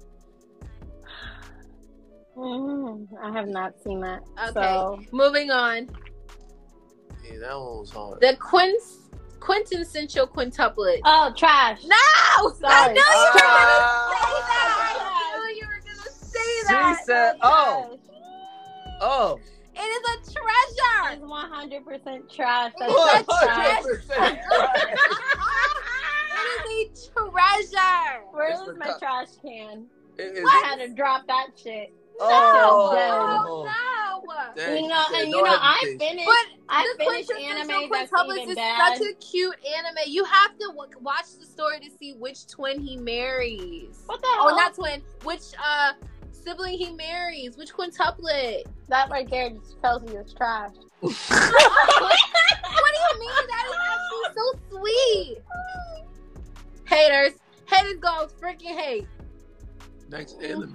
Mm, I have not seen that. Okay, So. moving on. yeah, that one was hard. The Quince, quintessential quintuplet. Oh, trash. No! Sorry. I knew you were Ah! gonna say that! I knew you were gonna say She that! said, oh, oh. It is a treasure! It's one hundred percent trash. That's What? such trash. one hundred percent trash. It is a treasure! Where It's is the my cup. trash can? It is- I had to drop that shit. Oh, No, no! Dang, You know, she said and no you know, I hesitation. finished. But I the finished quintessential anime that's quintuplets even is bad. such a cute anime. You have to w- watch the story to see which twin he marries. What the hell? Oh, not twin. Which uh sibling he marries? Which quintuplet? That right there just tells you it's trash. What do you mean? That is actually so sweet. Haters, haters gonna freaking hate. Next anime.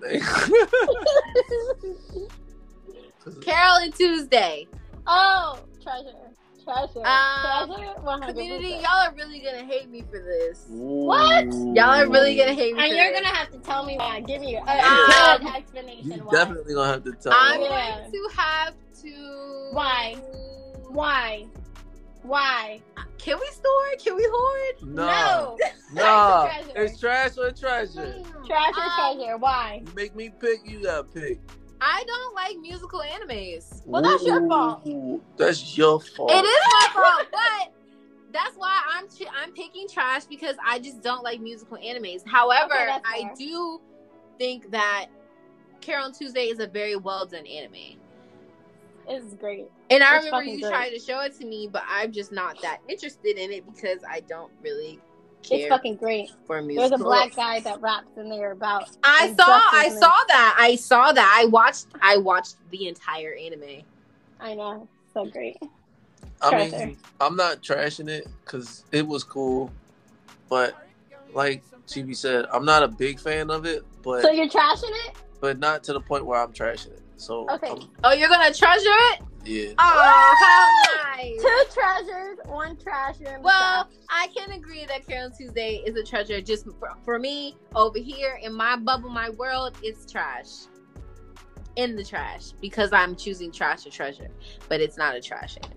Carol and Tuesday. Oh, treasure. Treasure. Um, treasure. one hundred percent. Community, y'all are really gonna hate me for this. What? Y'all are really gonna hate me. And for you're this. gonna have to tell me why. Give me a, a Um, good explanation. You why. definitely gonna have to tell I'm me. Yeah. going to have to. Why? Why? Why? Can we store? Can we hoard? No. No. Nah. Treasure. It's trash or treasure. Trash or Um, treasure? Why? You make me pick, you gotta pick. I don't like musical animes. Well, that's your fault. Ooh, That's your fault. It is my fault, but that's why I'm ch- I'm picking trash because I just don't like musical animes. However, Okay, that's I fair. do think that Carol and Tuesday is a very well done anime. It's great. And I It's remember fucking you great. tried to show it to me, but I'm just not that interested in it because I don't really care It's fucking great. for music. There's a black guy that raps in there about. I saw, I injustice. saw that, I saw that. I watched, I watched the entire anime. I know. So great. I Treasure. mean, I'm not trashing it because it was cool, but like Chibi said, I'm not a big fan of it, but So you're trashing it? but not to the point where I'm trashing it. So Okay. um, Oh, you're gonna treasure it? yeah. Oh, how nice. Two treasures, one trash. You're in the Well, trash. I can agree that Carol Tuesday is a treasure. Just for, for me, over here in my bubble, my world, it's trash. In the trash. Because I'm choosing trash or treasure. But it's not a trash anime.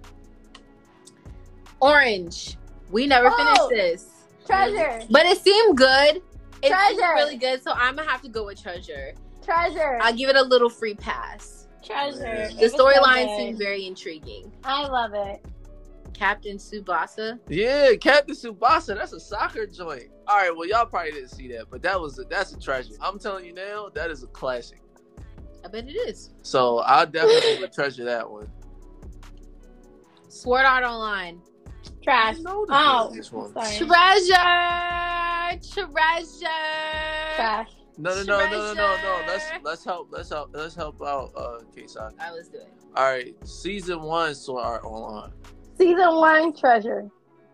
Orange. We never Oh. finished this. treasure, But it seemed good. It seemed Treasure. really good. So I'm going to have to go with treasure. treasure, I'll give it a little free pass. treasure. The The It was so storyline good. seemed very intriguing. I love it. Captain Tsubasa. Yeah, Captain Tsubasa, that's a soccer joint. All right, well, y'all probably didn't see that, but that was a, that's a treasure. I'm telling you now, that is a classic. I bet it is. So I definitely would treasure that one. Sword Art Online. Trash. I know the Oh, this one. sorry. Treasure, treasure. Trash. No, no, no, no, no, no, no. Treasure. Let's let's help let's help let's help out uh K-Saki. All right, let's do it. All right, season one Sword Art Online. Season one, treasure.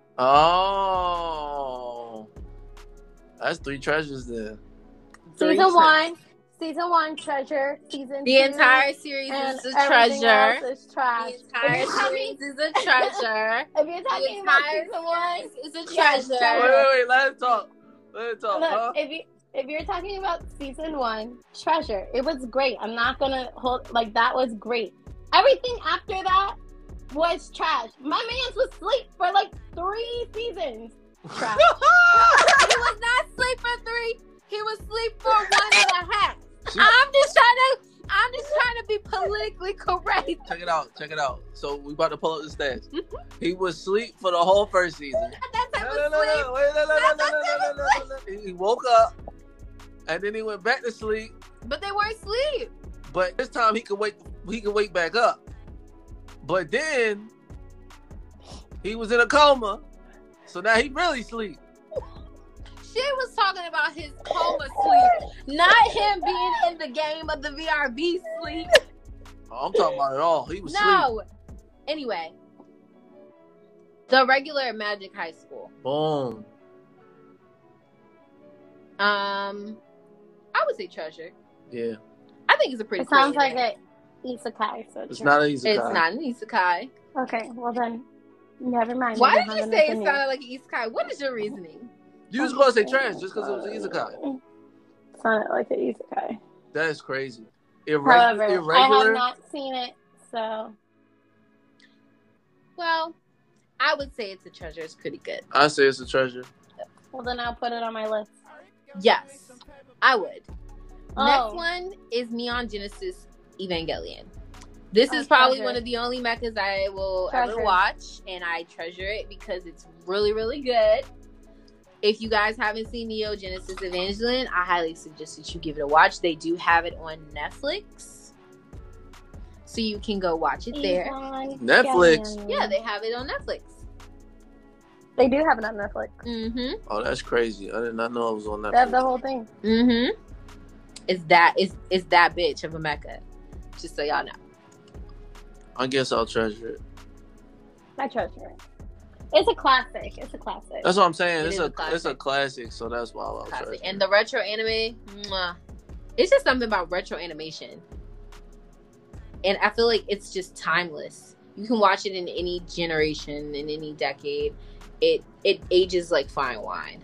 Oh, that's three treasures then. Three Season tre- one, season one, treasure. Season The two, entire series and is a everything treasure. else is trash. The entire If you're talking, series is a treasure. if you're The talking about entire season one, series is a Yes, Wait, treasure. wait, wait. Let it talk. Let it talk. look, huh? if you if you're talking about season one, treasure, it was great. I'm not gonna hold like that was great. Everything after that was trash. My man's was asleep for like three seasons. Trash. He was not asleep for three. He was asleep for one and a half. I'm just trying to. I'm just trying to be politically correct. Check it out. Check it out. So we about to pull up the stats. He was asleep for the whole first season. That No, type no, of no, sleep. no, wait, no, no, no, no, no, no, no, no, no. He woke up, and then he went back to sleep. But they weren't asleep. but this time he could wake he could wake back up. But then he was in a coma, so now he really sleep. She was talking about his coma sleep, not him being in the game of the V R B sleep. Oh, I'm talking about it all. He was No. Sleep. Anyway, the regular Magic High School. Boom. Um, I would say Treasure. Yeah. I think it's a pretty. It sounds cool like an isekai. So it's true. not an isekai. It's not an isekai. Okay, well then, never mind. Why We did don't you have say it an sounded like an isekai? What is your reasoning? You was gonna say trash just because it was an isekai. Sounded like an isekai. That is crazy. Irregu- However, irregular. I have not seen it, so. Well, I would say it's a treasure. It's pretty good. I say it's a treasure. Well, then I'll put it on my list. Yes, I would. Oh. Next one is Neon Genesis Evangelion. This Oh, is probably treasure. one of the only mechas I will Treasure. ever watch, and I treasure it because it's really, really good. If you guys haven't seen Neon Genesis Evangelion, I highly suggest that you give it a watch. They do have it on Netflix, so you can go watch it there. Netflix? Yeah, they have it on Netflix. They do have it on Netflix. Mm-hmm. Oh, that's crazy. I did not know it was on Netflix. They have the whole thing. Mm-hmm. It's that it's it's that bitch of a mecha. Just so y'all know. I guess I'll treasure it. I treasure it. It's a classic. It's a classic. That's what I'm saying. It it's is a, a classic. it's a classic, so that's why I'll treasure it. And the retro anime, mwah. It's just something about retro animation. And I feel like it's just timeless. You can watch it in any generation, in any decade. It it ages like fine wine.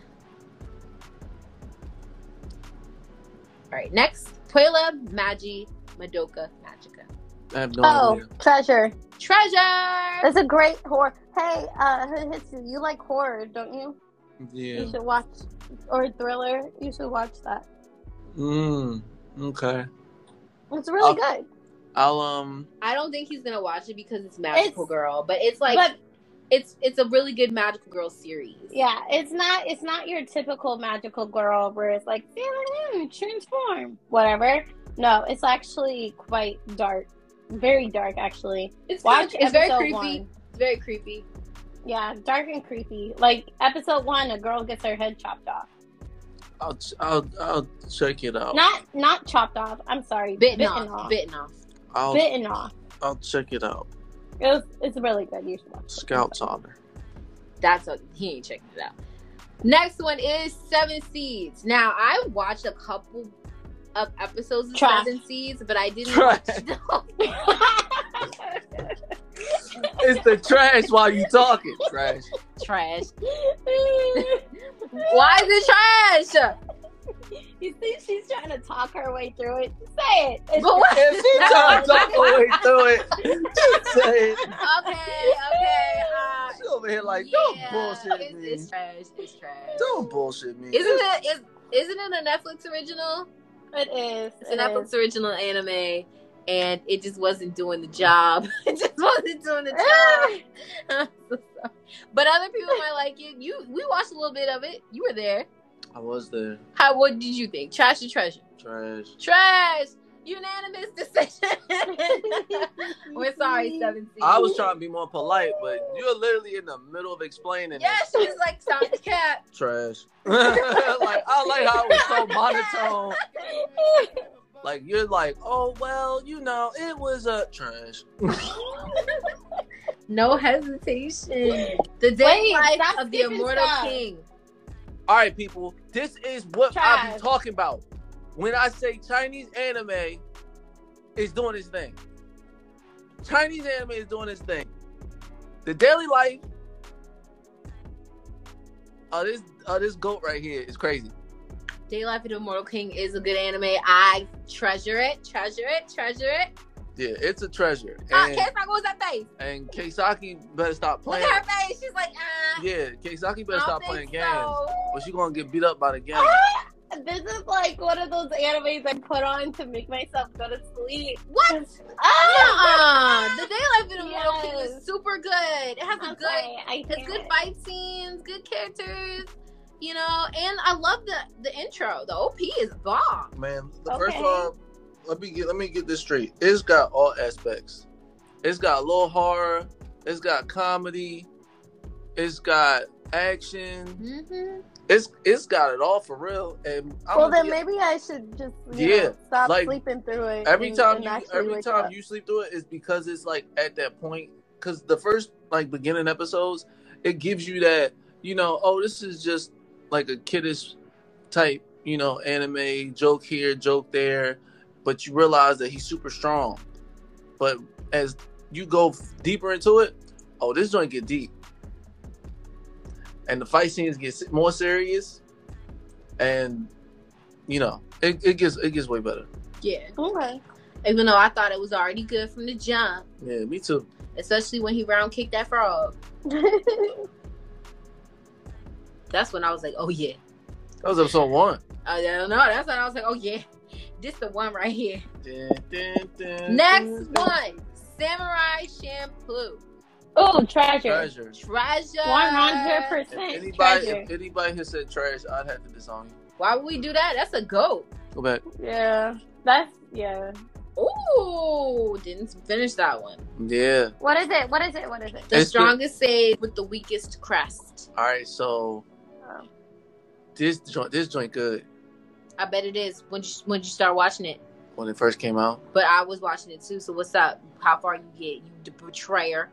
Alright, next. Puella Magi Madoka Magica. I have no oh, idea. treasure. Treasure! It's a great horror. Hey, uh, Hitsu, you like horror, don't you? Yeah. You should watch, or thriller. You should watch that. Mm, okay. It's really I'll- good. I'll, um... I don't think he's gonna watch it because it's Magical It's- Girl, but it's like but it's it's a really good Magical Girl series. yeah, it's not it's not your typical magical girl where it's like transform, whatever. No, it's actually quite dark, very dark actually. It's Watch good. It's very episode creepy. one. It's very creepy. Yeah, dark and creepy. Like episode one, a girl gets her head chopped off. I'll, I'll, I'll check it out. Not not chopped off. I'm sorry, Bitten, bitten, off. off. Bitten off. I'll, Bitten off. I'll check it out. It was, it's really good. You should watch it. Scout's honor. That's a he ain't checking it out. Next one is Seven Seeds. Now I watched a couple of episodes of Trash. Seven Seeds, but I didn't Trash. watch them. It's the trash while you talking. Trash. Trash. Why is it trash? You see, she's trying to talk her way through it. Say it. It's But what? If she No, trying to talk her way through it, just say it. Okay, okay. Uh, She over here like, don't yeah, bullshit it's, me. it's trash. It's trash. Don't bullshit me. Isn't it? Is, isn't it a Netflix original? It is. It's It a Netflix is. original anime, and it just wasn't doing the job. It just wasn't doing the job. I'm so sorry. But other people might like it. You, we watched a little bit of it. You were there. I was there. How? What did you think? Trash or treasure? Trash. Trash. Unanimous decision. We're sorry, Seven Seeds. I was trying to be more polite, but you're literally in the middle of explaining Yeah, it. she was like, "Stop the cat." Trash. Like, I like how it was so monotone. Like, you're like, oh, well, you know, it was a trash. No hesitation. The day Wait, life stop of the skipping immortal stuff. king. All right, people, this is what I Trash. be talking about. When I say Chinese anime is doing its thing. Chinese anime is doing its thing. The daily life of this, of this goat right here is crazy. Day Life of the Immortal King is a good anime. I treasure it, treasure it, treasure it. Yeah, it's a treasure. Ah, And, Keisaki, what was that face? and Keisaki better stop Look playing. at her face. She's like, ah. Yeah, Keisaki better I stop don't playing think games. so. Or she gonna get beat up by the game. This is like one of those animes I put on to make myself go to sleep. What? Ah! Uh-uh. The Day Life of the Immortal King Yes. is super good. It has a I'm good, sorry, I it's can't. good fight scenes, good characters, you know. And I love the the intro. The O P is bomb. Man, the Okay. first time let me get let me get this straight. It's got all aspects. It's got a little horror. It's got comedy. It's got action. Mm-hmm. It's it's got it all for real. And I'm well, then be, maybe I should just you yeah, know, stop like, sleeping through it. Every and, time and you every time up. you sleep through it is because it's like at that point. Because the first like beginning episodes, it gives you that you know oh this is just like a kiddish type you know anime joke here joke there, but you realize that he's super strong. But as you go deeper into it, oh this joint get deep. And the fight scenes get more serious, and you know it, it gets it gets way better. Yeah. Okay. Even though I thought it was already good from the jump. Yeah, me too. Especially when he round kicked that frog. That's when I was like, oh yeah. That was episode one. I don't know. That's when I was like, oh yeah, this the one right here. Dun, dun, dun, Next dun, dun. one, Samurai Champloo. Oh, treasure. Treasure. Treasure. One hundred If percent anybody, treasure. if anybody has said trash, I'd have to disown you. Why would we do that? That's a goat. Go back. Yeah, that's yeah. Ooh, didn't finish that one. Yeah. What is it? What is it? What is it? The It's strongest save with the weakest crest. All right. So Oh. this joint, this joint good I bet it is when you when you start watching it. when it first came out. But I was watching it too. So what's up? How far you get? You the betrayer.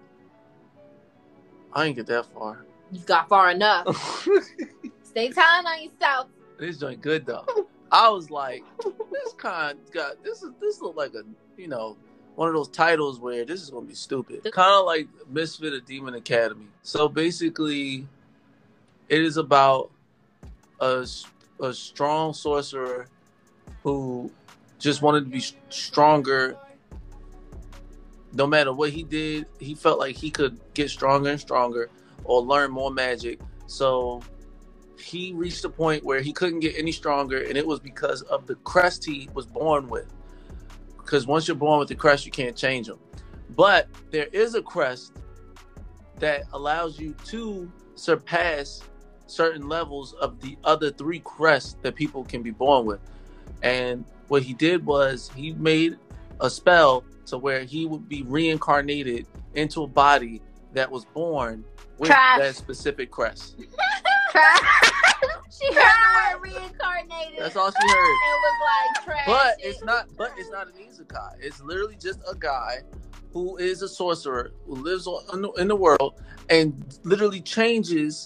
I ain't get that far. You got far enough. Stay telling on yourself. This joint good though. I was like, this kind got this is this look like a you know one of those titles where this is gonna be stupid. Kind of like Misfit of Demon Academy. So basically, it is about a a strong sorcerer who just wanted to be stronger. No matter what he did, he felt like he could get stronger and stronger or learn more magic. So he reached a point where he couldn't get any stronger, and it was because of the crest he was born with. Because once you're born with the crest, you can't change them. But there is a crest that allows you to surpass certain levels of the other three crests that people can be born with. And what he did was he made a spell to where he would be reincarnated into a body that was born with Trash. that specific crest. She heard the word reincarnated. That's all she heard. It was like trash. But it's not. But it's not an isekai. It's literally just a guy who is a sorcerer who lives on, in the world and literally changes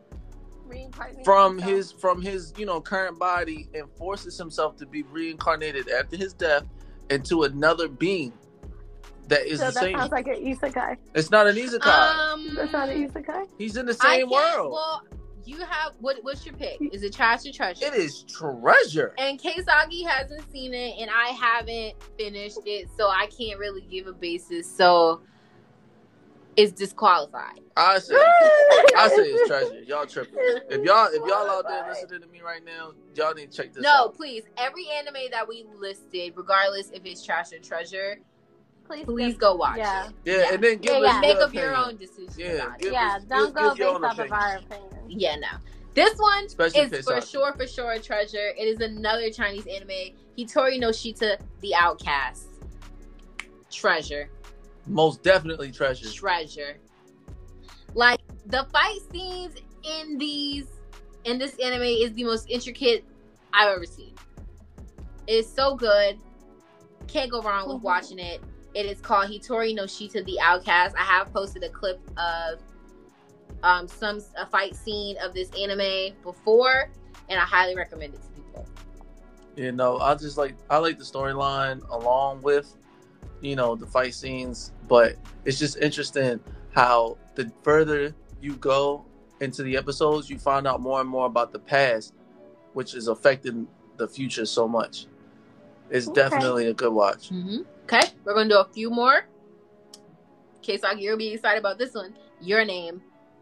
from his from his you know current body and forces himself to be reincarnated after his death into another being that is So the that same. sounds like an isekai. It's not an isekai. Um, That's not an isekai. He's in the I same can't- world. Well, you have what? What's your pick? Is it trash or treasure? It is treasure. And Keisagi hasn't seen it, and I haven't finished it, so I can't really give a basis. So it's disqualified. I say, I say it's treasure. Y'all tripping. If y'all, if y'all out there listening to me right now, y'all need to check this No, out. please. Every anime that we listed, regardless if it's trash or treasure, Please, please give- go watch yeah. it. Yeah, and then give Yeah, us yeah. Make your up your opinion. own decision Yeah, about it. give Yeah, us- don't give- go give your based own off of opinion. our opinion. Yeah, no. This one Especially is for Keisaki. sure, for sure a treasure. It is another Chinese anime. Hitori no Shita, The Outcast. Treasure. Most definitely treasure. Treasure. Like, the fight scenes in these, in this anime is the most intricate I've ever seen. It's so good. Can't go wrong with Mhm. watching it. It is called Hitori no Shita, The Outcast. I have posted a clip of um, some a fight scene of this anime before, and I highly recommend it to people. You know, I just like I like the storyline along with, you know, the fight scenes. But it's just interesting how the further you go into the episodes, you find out more and more about the past, which is affecting the future so much. It's Okay. definitely a good watch. Mm-hmm. Okay, we're gonna do a few more. Keisaki, you'll be excited about this one. Your Name.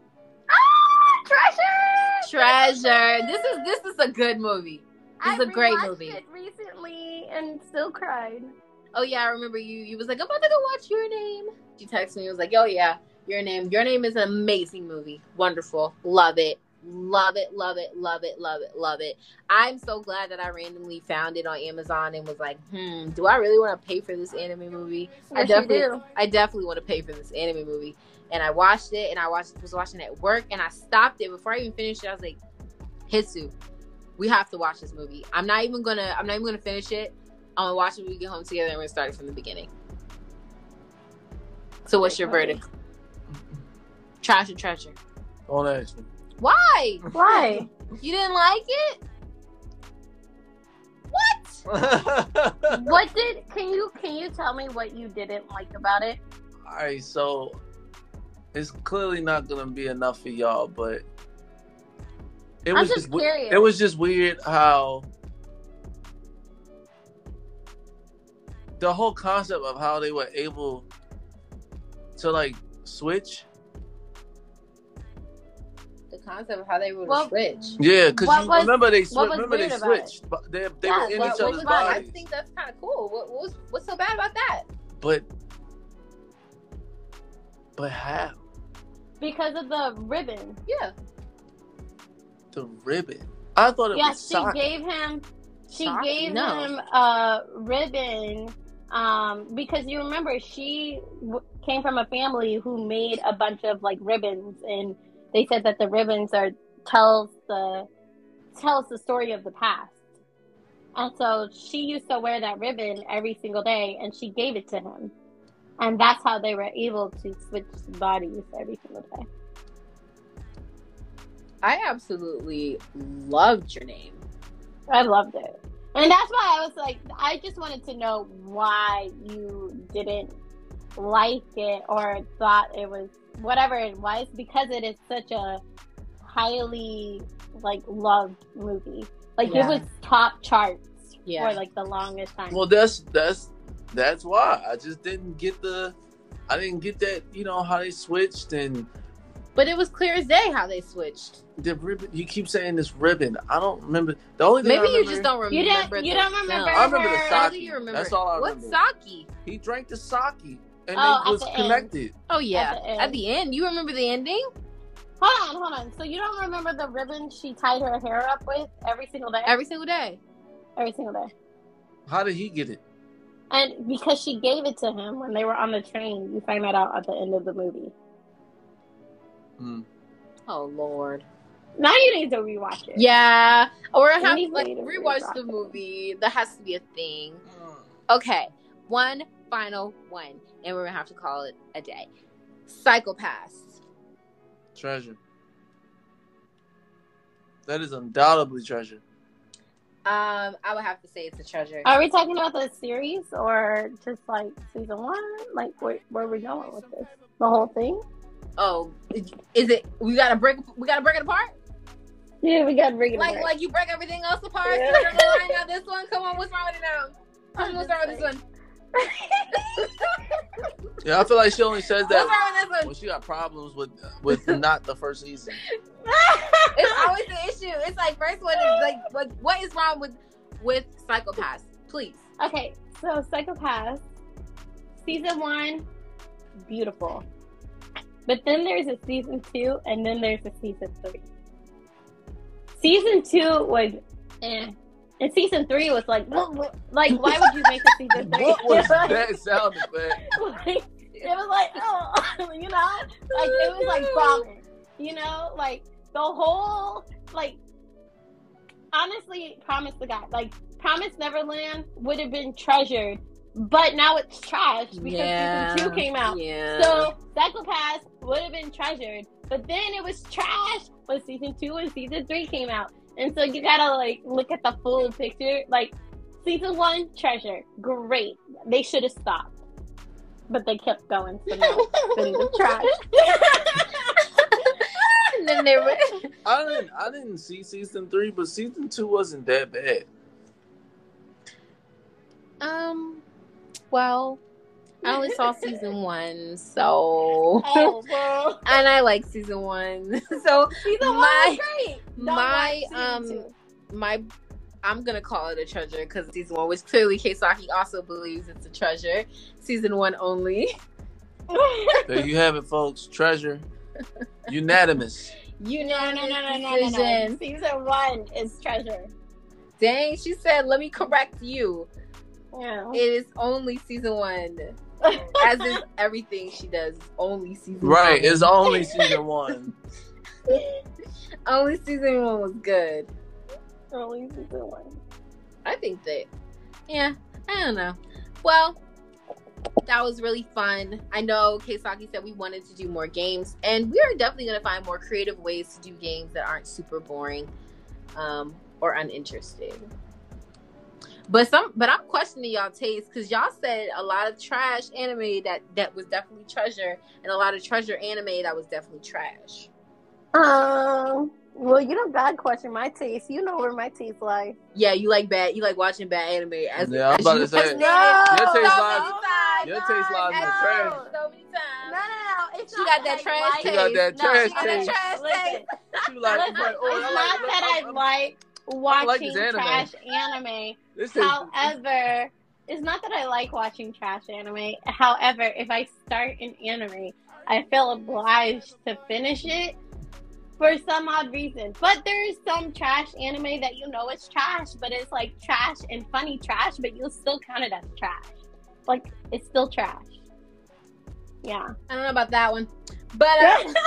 Ah, treasure. Treasure. This is this is a good movie. This is I a great rewatched movie. It recently and still cried. Oh yeah, I remember you. You was like, I'm about to go watch Your Name. You texted me. You was like, oh yeah, Your Name. Your Name is an amazing movie. Wonderful. Love it. Love it, love it, love it, love it, love it. I'm so glad that I randomly found it on Amazon and was like, hmm, do I really want to pay for this anime movie? Yes, I definitely, you do. I definitely want to pay for this anime movie. And I watched it, and I watched was watching it at work, and I stopped it before I even finished it. I was like, Hitsu, we have to watch this movie. I'm not even gonna, I'm not even gonna finish it. I'm gonna watch it when we get home together, and we're gonna start it from the beginning. So, what's your verdict? Trash or treasure? Don't ask me. Why? Why? You didn't like it? What? What did? Can you can you tell me what you didn't like about it? All right, so it's clearly not gonna be enough for y'all, but it I'm was just just we- curious. it was just weird how the whole concept of how they were able to like switch. The concept of how they would Well, switch. Yeah, because What you was- remember they what swi- was remember they weird about it? switched, but they they Yeah, were in what- each what other's was Fine. I bodies. think that's kind of cool. What, what was what's so bad about that? But but how Because of the ribbon. Yeah. the ribbon? I thought it Yes, was she sock. gave him. She Sock? gave No. him a ribbon. Um, because you remember she w- came from a family who made a bunch of like ribbons, and they said that the ribbons are tells the tells the story of the past. And so she used to wear that ribbon every single day, and she gave it to him, and that's how they were able to switch bodies every single day. I absolutely loved your name. I loved it. And that's why I was like, I just wanted to know why you didn't like it or thought it was whatever it was, because it is such a highly like loved movie. Like Yeah. it was top charts Yeah. for like the longest time. Well, that's that's that's why I just didn't get the, I didn't get that. You know how they switched and But it was clear as day how they switched. the ribbon. You keep saying this ribbon. I don't remember. The only thing Maybe I you remember, just don't remember. You didn't- you the don't remember film. I remember the her- I sake. don't think you remember. That's all I What's remember. sake? He drank the sake and Oh, it at was the end. connected. Oh yeah, At the end. at the end. You remember the ending? Hold on, hold on. So you don't remember the ribbon she tied her hair up with every single day? Every single day. every single day. How did he get it? And because she gave it to him when they were on the train, you find that out at the end of the movie. Mm. Oh Lord. Now you need to rewatch it. Yeah, or I have We to like need to rewatch rewatch the it. movie. That has to be a thing. Okay, one final one, and we're gonna have to call it a day. Psychopaths. Treasure. That is undoubtedly treasure. Um, I would have to say it's a treasure. Are we talking about the series or just like season one? Like where where are we going with this? The whole thing? Oh, is it? We gotta break. We gotta break it apart. Yeah, we gotta bring it Like, back. like you break everything else apart. Yeah. So we're gonna line out this one. Come on, what's wrong with it now? I'm gonna start with this one. Yeah, I feel like she only says What's wrong that with this one? when she got problems with with not the first season. It's always the issue. It's like first one is like, like what is wrong with with Psychopaths? Please. Okay, so Psychopaths, season one, beautiful. But then there's a season two, and then there's a season three. Season two was eh. And season three was like, what, what? Like, why would you make a season three? What was that sound effect? Like, it was like, oh, you know? Like, it was like bombing. You know? Like, the whole, like, honestly, promise to God, like, Promise Neverland would have been treasured, but now it's trash because Yeah. season two came out. Yeah. So, Psychopaths would have been treasured, but then it was trash when season two and season three came out. And so you gotta, like, look at the full picture. Like, season one, treasure. Great. They should have stopped. But they kept going, so now it's been the trash. And then they were. I didn't I didn't see season three, but season two wasn't that bad. Um. Well, I only saw season one, so. Oh, well. And I like season one, so Season one my was great. Don't my watch um season two. my I'm gonna call it a treasure because season one, which clearly Keisaki also believes it's a treasure. Season one only. There you have it, folks. Treasure. Unanimous. You No, know, no, no, no, no, no, no. Season one is Treasure. Dang, she said, let me correct you. Yeah. It is only season one. As is everything she does. It's only season Right, one. it's only season one. Only season one was good. Only season one. I think that, yeah, I don't know. Well, that was really fun. I know Keisaki said we wanted to do more games, and we are definitely going to find more creative ways to do games that aren't super boring um, or uninteresting. But some, but I'm questioning y'all taste because y'all said a lot of trash anime that that was definitely treasure, and a lot of treasure anime that was definitely trash. Um. Well, you don't gotta question my taste. You know where my taste lies. Yeah, you like bad. You like watching bad anime. As, Yeah, I'm as about you to say. have stated No, Your taste so lies- many times. your taste lies in the No, trash. So many times. No, no, no. It's She not got that I trash like She got that taste. No, trash She got that taste. trash Listen, taste. She like, listen, like, oh, it's I not like, that I I'm- like I watching like this anime. trash anime. This is, However, it's not that I like watching trash anime. However, if I start an anime, I feel obliged to finish it for some odd reason. But there's some trash anime that you know it's trash, but it's like trash and funny trash, but you'll still count it as trash. Like, it's still trash. Yeah. I don't know about that one, but uh,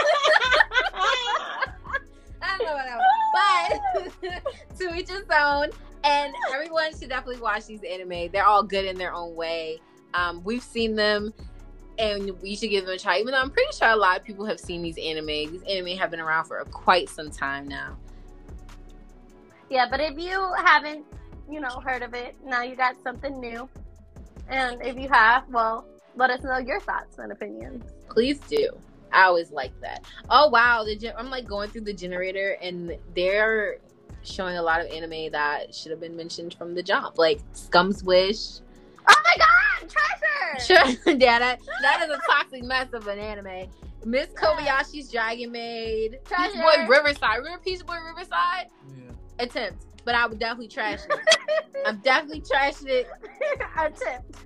I don't know about that one. But to each his own, and everyone should definitely watch these anime. They're all good in their own way. Um, we've seen them, and we should give them a try. Even though I'm pretty sure a lot of people have seen these anime. These anime have been around for quite some time now. Yeah, but if you haven't, you know, heard of it, now you got something new. And if you have, well, let us know your thoughts and opinions. Please do. I always like that. Oh wow, the gen- I'm like going through the generator, and they're showing a lot of anime that should have been mentioned from the jump, like Scum's Wish. Oh my god, treasure! Sure, yeah, that that is a toxic mess of an anime. Miss Kobayashi's Dragon Maid, Peach Treasure. Boy Riverside. Remember Peach Boy Riverside? yeah. Attempt, but I would definitely trash it. I'm definitely trashing it. Attempt.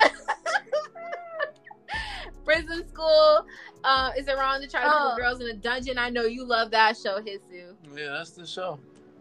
Prison School. Uh, is it wrong to try to Oh. put girls in a dungeon? I know you love that show, Hisu. Yeah, that's the show.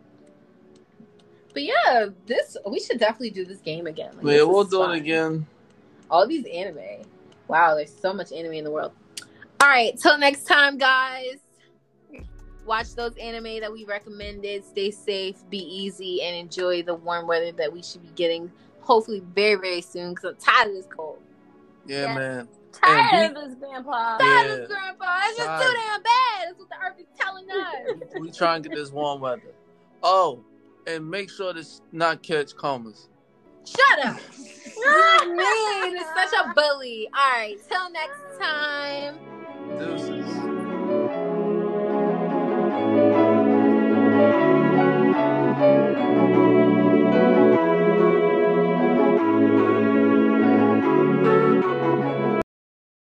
But yeah, this we should definitely do this game again. Like, Yeah, this we'll is do fun. it again. All these anime. Wow, there's so much anime in the world. All right, till next time, guys. Watch those anime that we recommended. Stay safe, be easy, and enjoy the warm weather that we should be getting hopefully very, very soon because I'm tired of this cold. Yeah, Yes. man. Tired of this grandpa. Yeah. Tired of this, Grandpa. It's just Tired. too damn bad. That's what the earth is telling us. We try and get this warm weather. Oh, and make sure to not catch comas. Shut up. You mean it's such a bully. All right, till next time. Deuces.